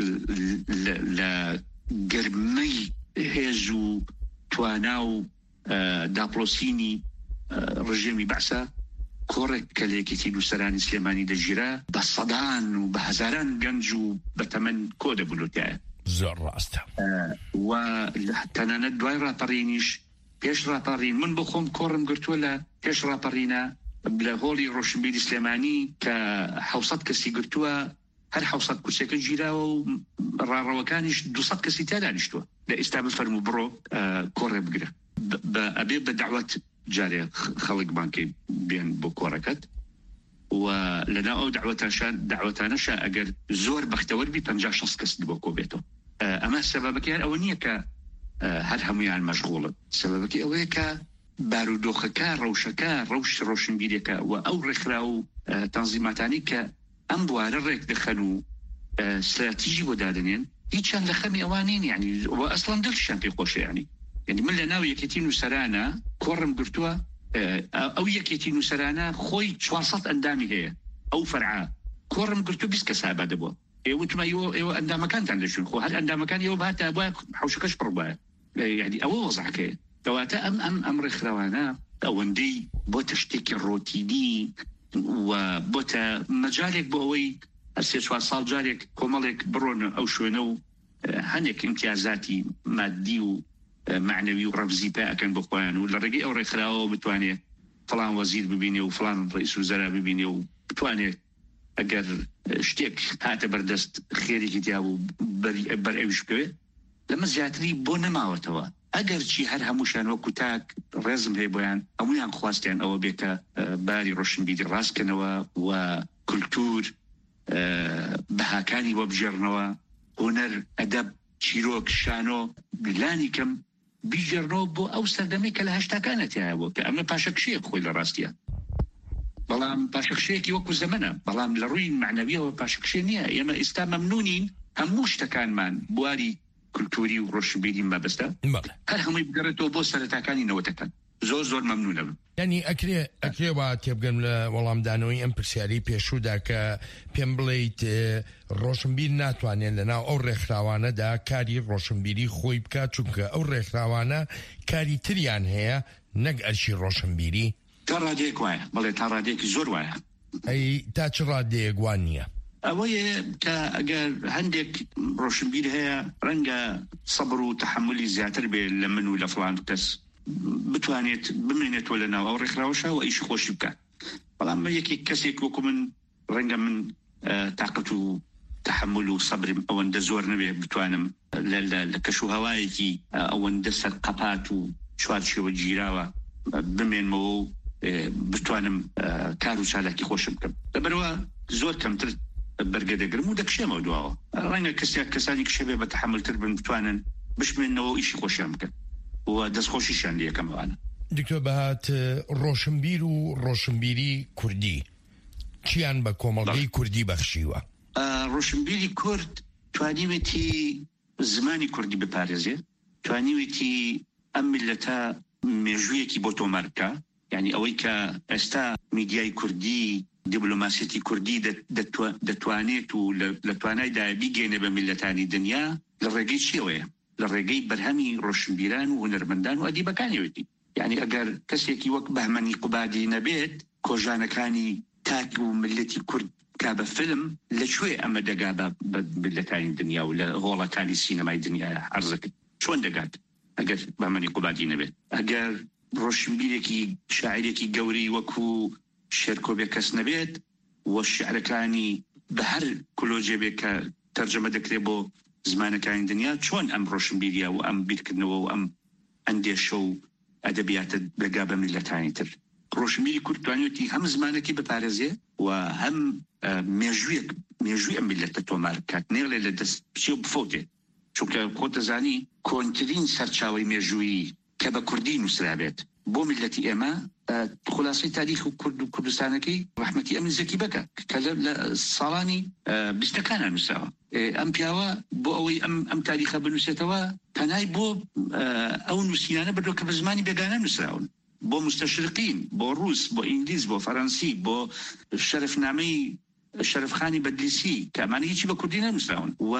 لە گەرمەی هێز و توانا و داپلۆسینی ڕژێمی بەعسا کۆڕێک کە لە یەکێتی نووسەرانی سلێمانی دەژیرا بە سەدان و بە هەزاران گەنج و بە تەمەن کۆ دەبولوتایە زۆر ڕاستە و تەنانەت دوای ڕاپەڕینیش پێش ڕاپەڕین من بۆ خۆم کۆڕم گرتووە لە پێش ڕاپەڕینە لە هۆڵی ڕۆشنبیری سلێمانی کە حەوسەد کەسی گرتووە هەر حەوسەد کورسەکە گیراوە و ڕاڕەوەکانیش دووسەد کەسی تا دانیشتووە لە ئێستا بفەرموو بڕۆ کۆڕێ بگرە ئەبێ بە دەعوەت جارێ خەڵک بانکەی بێن بۆ کۆڕەکەت و لەنا ئەو دعوەتانەشە ئەگەر زۆر بەختەوەربی پەنجا شەست کەس بۆ کۆ بێتەوە ئەمە سەبەبەکەیان ئەوە نییە کە هەر هەمویان مەشغوڵن سەبەبەکەی ئەوەیە کە بارودۆخەکە ڕەوشەکە ڕەوش ڕۆشنبیریەکە و ئەو ڕێکخرا و تەنزیماتانی کە ئەم بوارە ڕێک دەخەن و استراتیژی بۆ دادنێن هیچیان لە خەمی ئەوانین یعنی و ئەسڵان دڵشیان پێ خۆشە یعنی یعنی من لە ناو یەکێتی نووسەرانە کۆڕم گرتووە ئەو یەکێتی نووسەرانە خۆی چوارسەد ئەندامی هەیە ئەو فەرعا کۆڕم گرتو بیست کەس ئابادە بووە ئێوەتمە ئێوە ئەندامەکانتان دەچون خۆ هەر ئەندامەکان ئێوە بهاتە بە حوشەکەش پڕ بایە یعنی ئەوە وەزعکەیە کەواتە ئەم ئەم ئەم ڕێکخراوانە ئەوەندەی بۆتە شتێکی ڕۆتینی و بۆتە مەجالێک بۆ ئەوەی هەر سێ چوار ساڵ جارێک کۆمەڵێک بڕۆنە ئەو شوێنە و هەندێک امتیازاتی مادی و معنەوی و ڕەمزی پێ ئەکەن بۆ خۆیان و لە ڕێگەی ئەو ڕێکخراوەوە بتوانێت فڵان وەزیر ببینێ و فڵان ڕئیس وزەرا ببینێ و بتوانێت ئەگەر شتێک هاتە بەردەست خێرێکی تیا و بەر ئەویش بکەوێت لەمە زیاتری بۆ نەماوەتەوە ئەگەر چی هەر هەمووشان وەکو تاک ڕێزم هەیە بۆیان هەمویان خواستیان ئەوە بێکە باری ڕۆشنبیری ڕاستکەنەوە و کولتور بەهاکانی بۆ بژێڕنەوە هونەر ئەدەب چیرۆک شانۆ بلانی کەم بیژێڕنەوە بۆ ئەو سەردەمەی کە لە هەشتاکانەتیایە بوو کە ئەمە پاشەکشەیەک خۆی لە ڕاستیە بەڵام پاشەکشەیەکی وەکو زەمەنە بەڵام لە ڕووی معنەویەوە پاشەکشێ نییە ئێمە ئێستا مەمنونین هەموو شتەکانمان بواری کولتوری و ڕۆشنبیری مەبەستە هەر هەمووی بگەڕێتەوە بۆ سەرەتاکانی نەوەتەکان زۆر زۆر مەمنونە بم ینی ئەکرێ ئەکرێەوە تێبگەم لە وەڵامدانەوەی ئەم پرسیاری پێشوودا کە پێم بڵێیت ڕۆشنبیر ناتوانێت لەناو ئەو ڕێکخراوانەدا کاری ڕۆشنبیری خۆی بکات چونکە ئەو ڕێکخراوانە کاری تریان هەیە نەک ئەرشی ڕۆشنبیری تا ڕادەیەک وایە بەڵێ تا ڕادەیەکی زۆر وایە ئەی تا چ ڕادەیەک وان نییە ئەوەیە کە ئەگەر هەندێک ڕۆشنبیر هەیە ڕەنگە سەبر و تەحملی زیاتر بێ لە من و لە فڵان کەس بتوانێت بمێنێتەوە لە ناو ئەو ڕێکخراوەشە و ئیش خۆشی بکات بەڵام یەکی کەسێک وەکو من ڕەنگە من تااقەت و تحمل و صبر ئەوەندە زۆر نەبێ بتوانم لە کەشوهەوایەکی ئەوەندە سەرقەپات و چوارچێوە گیراوە بمێنمەوە و بتوانم کار و چالاکی خۆشم بکەم. لەبەرەوە زۆر کەمتر بەرگە دەگرم و دەکشێمەوە دواوە. ڕەنگە کەسێک کەسانی کشەبێ بە تەحملتر بن بتوانن بشمێنەوە ئیشی خۆشیان بکەن و دەستخۆشیشان لە یەکەمەوانە. دکتۆر بەهات، ڕۆشنبیر و ڕۆشنبیری کوردی چیان بە کۆمەڵگەی کوردی بەخشیوە؟ ڕۆشنبیری کورد توانیوێتی زمانی کوردی بپارێزێ، توانیوێتی ئەم میلەتە مێژوویەکی بۆ تۆمار بکە، یعنی ئەوەی کە ئێستا میدیای کوردی دیبلۆماسیەتی کوردی دەتوانێت و لە توانایدا بیگەێنێ بە میلەتانی دنیا لە ڕێگەی چیەوەیە؟ لە ڕێگەی بەرهەمی ڕۆشنبیران و هونەرمەندان و ئەدیبەکانیوێتی. یعنی ئەگەر کەسێکی وەک بەهمەنی قوبادی نەبێت کۆژانەکانی تاک و ملەتی کورد کا بە فیلم لەکوێ ئەمە دەگا بە ملەتانی دنیا و لە هۆڵەکانی سینەمای دنیای عەرزەکرد چۆن دەگات ئەگەر بەهمەنی قوبادی نەبێت؟ ئەگەر ڕۆشنبیرێکی شاعیرێکی گەوری وەکو شێرکۆبێ کەس نەبێت و شعرەکانی بە هەر کلۆجێ بێت کە تەرجەمە دەکرێت بۆ زمانەکانی دنیا، چۆن ئەم ڕۆشنبیریە و ئەم بیرکردنەوە و ئەم ئەندێشە و ئەدەبیاتە دەگا بە میلەتانی تر؟ ڕۆشنبیری کورد توانێتی هەم زمانێکی بپارێزێ و هەم مێژوویەک مێژووی ئەم میلەتە تۆمار بکات، نێڵێ لە دەست بچێ و بفۆتێ. چونکە خۆ دەزانی کۆنترین سەرچاوی مێژووی کە بە کوردی نووسرابێت بۆ میلەتی ئێمە خلاصەی تاریخ و کورد و کوردستانەکەی ڕەحمەتی ئەمین زەکی بەکە کە لە ساڵانی بیستەکانە نووسراوە. ئەم پیاوە بۆ ئەوەی ئەم تاریخە بنووسێتەوە پەنای بۆ ئەو نووسینانە بردۆ کە بە زمانی بێگانە نووسراون، بۆ مستەشرقین، بۆ ڕووس، بۆ ئینگلیز، بۆ فەڕەنسی، بۆ شەرفنامەی شەرفخانی بەدلیسی کە ئەمانە هیچی بە کوردی نەنووسراون. و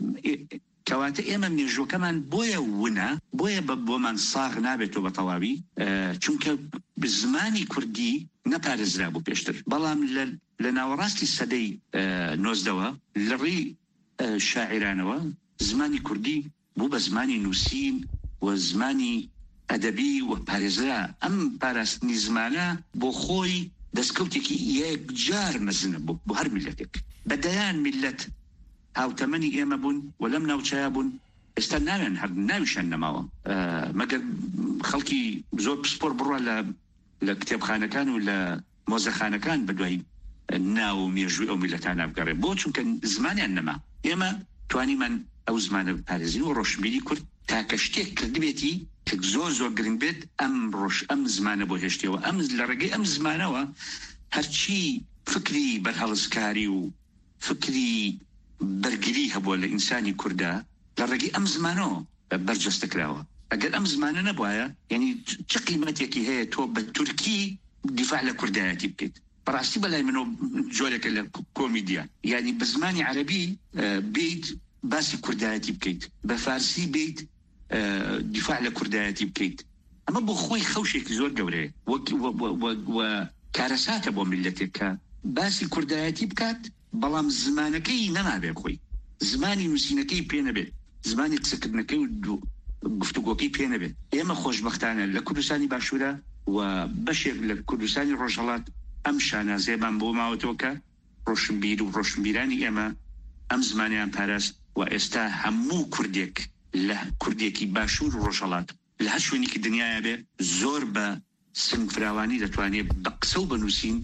کەواتە ئێمە مێژوەکەمان بۆیە ونە، بۆیە بۆمان ساغ نابێتەوە بە تەواوی، چونکە زمانی کوردی نەپارێزرا بوو پێشتر. بەڵام لە ناوەڕاستی سەدەی نۆزدەوە لە ڕێی شاعیرانەوە زمانی کوردی بوو بە زمانی نووسین و زمانی ئەدەبی و پارێزرا. ئەم پاراستنی زمانە بۆ خۆی دەستکەوتێکی یەکجار مەزنە بوو بۆ هەر میلەتێک. بەدەیان میلەت هاوتەمەنی ئێمە بوون و لەم ناوچەیە بوون، ئێستا ناوێن هەر ناویشان نەماوە، مەگەر خەڵکی زۆر پسپۆر بڕوە لە کتێبخانەکان و لە مۆزەخانەکان بەدوای ناو و مێژووی ئەو میلەتان نابگەڕێ، بۆ چونکە زمانیان نەما. ئێمە توانیمان ئەو زمانە پارێزین و ڕۆشنبیری کورد تاکە شتێک کردبێتی کە زۆر زۆر گرنگ بێت ئەم ڕۆژ ئەم زمانە بۆ هێشتەوە. ئەم لە ڕێگەی ئەم زمانەوە هەرچی فکری بەرهەڵسکاری و فکری بەرگری هەبووە لە ئینسانی کووردا لە ڕێگەی ئەم زمانەوە بەرجەستەکراوە. ئەگەر ئەم زمانە نەبوایە، یعنی چ قیمەتێکی هەیە تۆ بە تورکی دیفاع لە کوردایەتی بکەیت؟ بەڕاستی بەلای منەوە جۆرێکە لە کۆمیدیا، یعنی بە زمانی عەرەبی بیت باسی کوردایەتی بکەیت، بە فارسی بیت دیفاع لە کوردایەتی بکەیت. ئەمە بۆ خۆی خەوشێکی زۆر گەورەیە و کارەساتە بۆ میلەتێک کە باسی کوردایەتی بکات، بەڵام زمانەکەی نەمابێ خۆی، زمانی نووسینەکەی پێ نەبێت، زمانی قسەکردنەکەی و گفتوگۆکەی پێ نەبێت. ئێمە خۆشبەختانە لە کوردستانی باشوورە و بەشێک لە کوردستانی ڕۆژهەڵات ئەم شانازێبان بۆ ماوەتەوە کە ڕۆشنبیر و ڕۆشنبیرانی ئێمە ئەم زمانیان پاراست و ئێستا هەموو کوردێک لە کوردێکی باشوور و ڕۆژهەڵات لە هەر شوێنێکی دنیاە بێ زۆر بە سنگفراوانی دەتوانێت بە قسە و بنووسین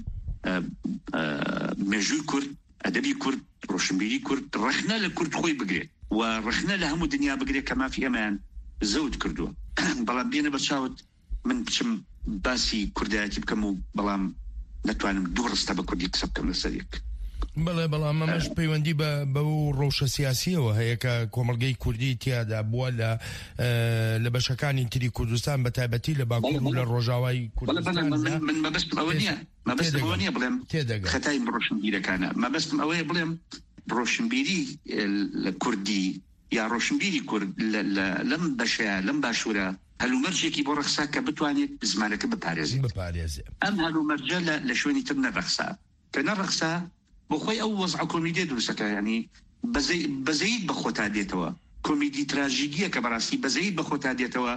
مێژووی کورد، ئەدەبی کورد، ڕۆشنبیری کورد، ڕەخنە لە کورد خۆی بگرێت و ڕەخنە لە هەموو دنیا بگرێت کە مافی ئەمەیان زەوت کردووە. بەڵام بێنە بە چاوت من بچم باسی کوردایەتی بکەم و بەڵام نەتوانم دوو ڕستە بە کوردی قسە بکەم لەسەر یەک. بەڵێ بەڵام ئەمەش پەیوەندی بە و ڕەوشە سیاسیەوە هەیە کە کۆمەڵگەی کوردی تیادا بووە لە لە بەشەکانی تری کوردستان بە تایبەتی لە باکوور و لە ڕۆژاوای کوردستان. من مەبەستم ئەوە نییە مەبەستم ئەوە نییە بڵێم خەتای ڕۆشنبیرەکانە، مەبەستم ئەوەیە بڵێم ڕۆشنبیری لە کوردی یا ڕۆشنبیری کورد لەم بەشەیە لەم باشوورە هەلومەرجێکی بۆ ڕەخسا کە بتوانێت زمانەکە بپارێزێت. ئەم هەلومەرجە لە شوێنی تر نەڕەخسا کە نەڕەخسا بۆ خۆی ئەو وەزع کۆمیدیە دروستەکە، ینی بەزەیت بە خۆتا دێتەوە، کۆمیدی تراژیدیە کە بەڕاستی بەزەیت بە خۆتا دێتەوە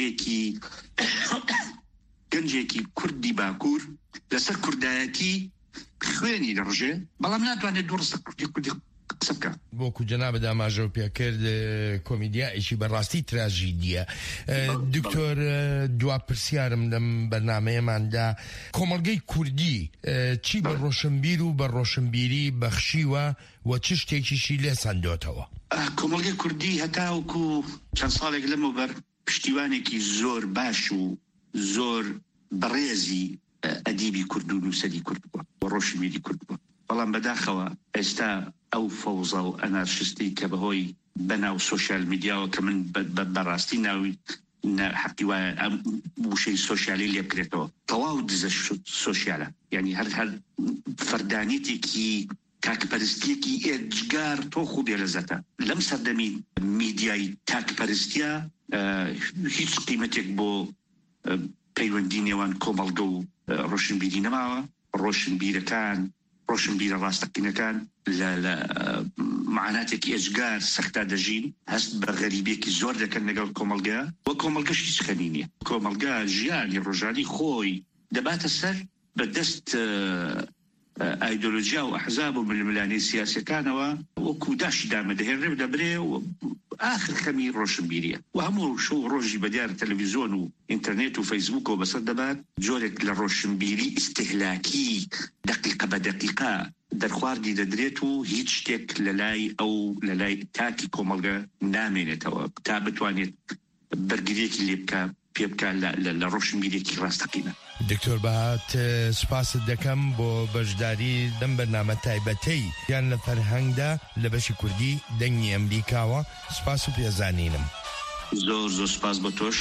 گەنجێکی گەنجێکی کوردی باکوور لەسەر کوردایەتی خوێنی دەڕژێ بەڵام ناتوانێت دوو ڕستە کوردی کوردی قسە بکە. بۆکو جەنابە داماژە و پێکرد کۆمیدیایشی بەڕاستی تراژیدیە. دکتۆر دوا پرسیارم لەم بەرنامەیەماندا کۆمەڵگەی کوردی چی بە ڕۆشنبیر و بە ڕۆشنبیری بەخشیوە و چ شتێکیشی لێ سەندۆتەوە؟ کۆمەڵگەی کوردی هەتاوەکو چەند ساڵێک لەمەوبەر پشتیوانێکی زۆر باش و زۆر بەڕێزی ئەدیبی کورد و نووسەری کورد بووە و ڕۆشنبیری کورد بووە. بەڵام بەداخەوە ئێستا ئەو فەوزە و ئەنارشستی کە بەهۆی بەناو سۆشیال میدیاوە کە من بەڕاستی ناوی حەقی وایە ئەم وشەی سۆشیالی لێ بکرێتەوە تەواو دزە سۆشیالە، یعنی هەر هەر فەردانیتێکی تاکپەرستیەکی ئێجگار تۆ خوب لەزەتە. لەم سەردەمی میدیای تاکپەرستیە هیچ قیمەتێک بۆ پەیوەندی نێوان کۆمەڵگە و ڕۆشنبیری نەماوە. ڕۆشنبیرەکان ڕۆشنبیرە ڕاستەقینەکان لە معاناتێکی ئێجگار سەختا دەژین، هەست بە غەریبێکی زۆر دەکەن لەگەڵ کۆمەڵگە و کۆمەڵگەش هیچ خەمی نییە. کۆمەڵگە ژیانی ڕۆژانی خۆی دەباتە سەر بە دەست ئایدۆلۆژیا و ئەحزاب و ململانەی سیاسەکانەوە وەکو داشی دامەدەهێنرێ و دەبرێ و ئاخر خەمی ڕۆشنبیریە و هەموو شەو ڕۆژی بەدیار تەلەڤیزۆن و ئینتەرنێت و فەیسبووک و بەسەر دەبات جۆرێک لە ڕۆشنبیری ئیستیهلاکی دقیقە بە دقیقە دەرخواردی دەدرێت و هیچ شتێک لە لای ئەو لە لای تاکی کۆمەڵگە نامێنێتەوە تا بتوانێت بەرگریەکی لێ بکە پێ بکە لە ڕۆشنبیرێکی ڕاستەقینە. دکتۆر بەهات سپاست دەکەم بۆ بەشداری دەم بەرنامە تایبەتەی یان لە فەرهەنگدا لە بەشی کوردی دەنگی ئەمریکاوە. سپاس و پێزانینم. زۆر زۆر سپاس بۆ تۆش.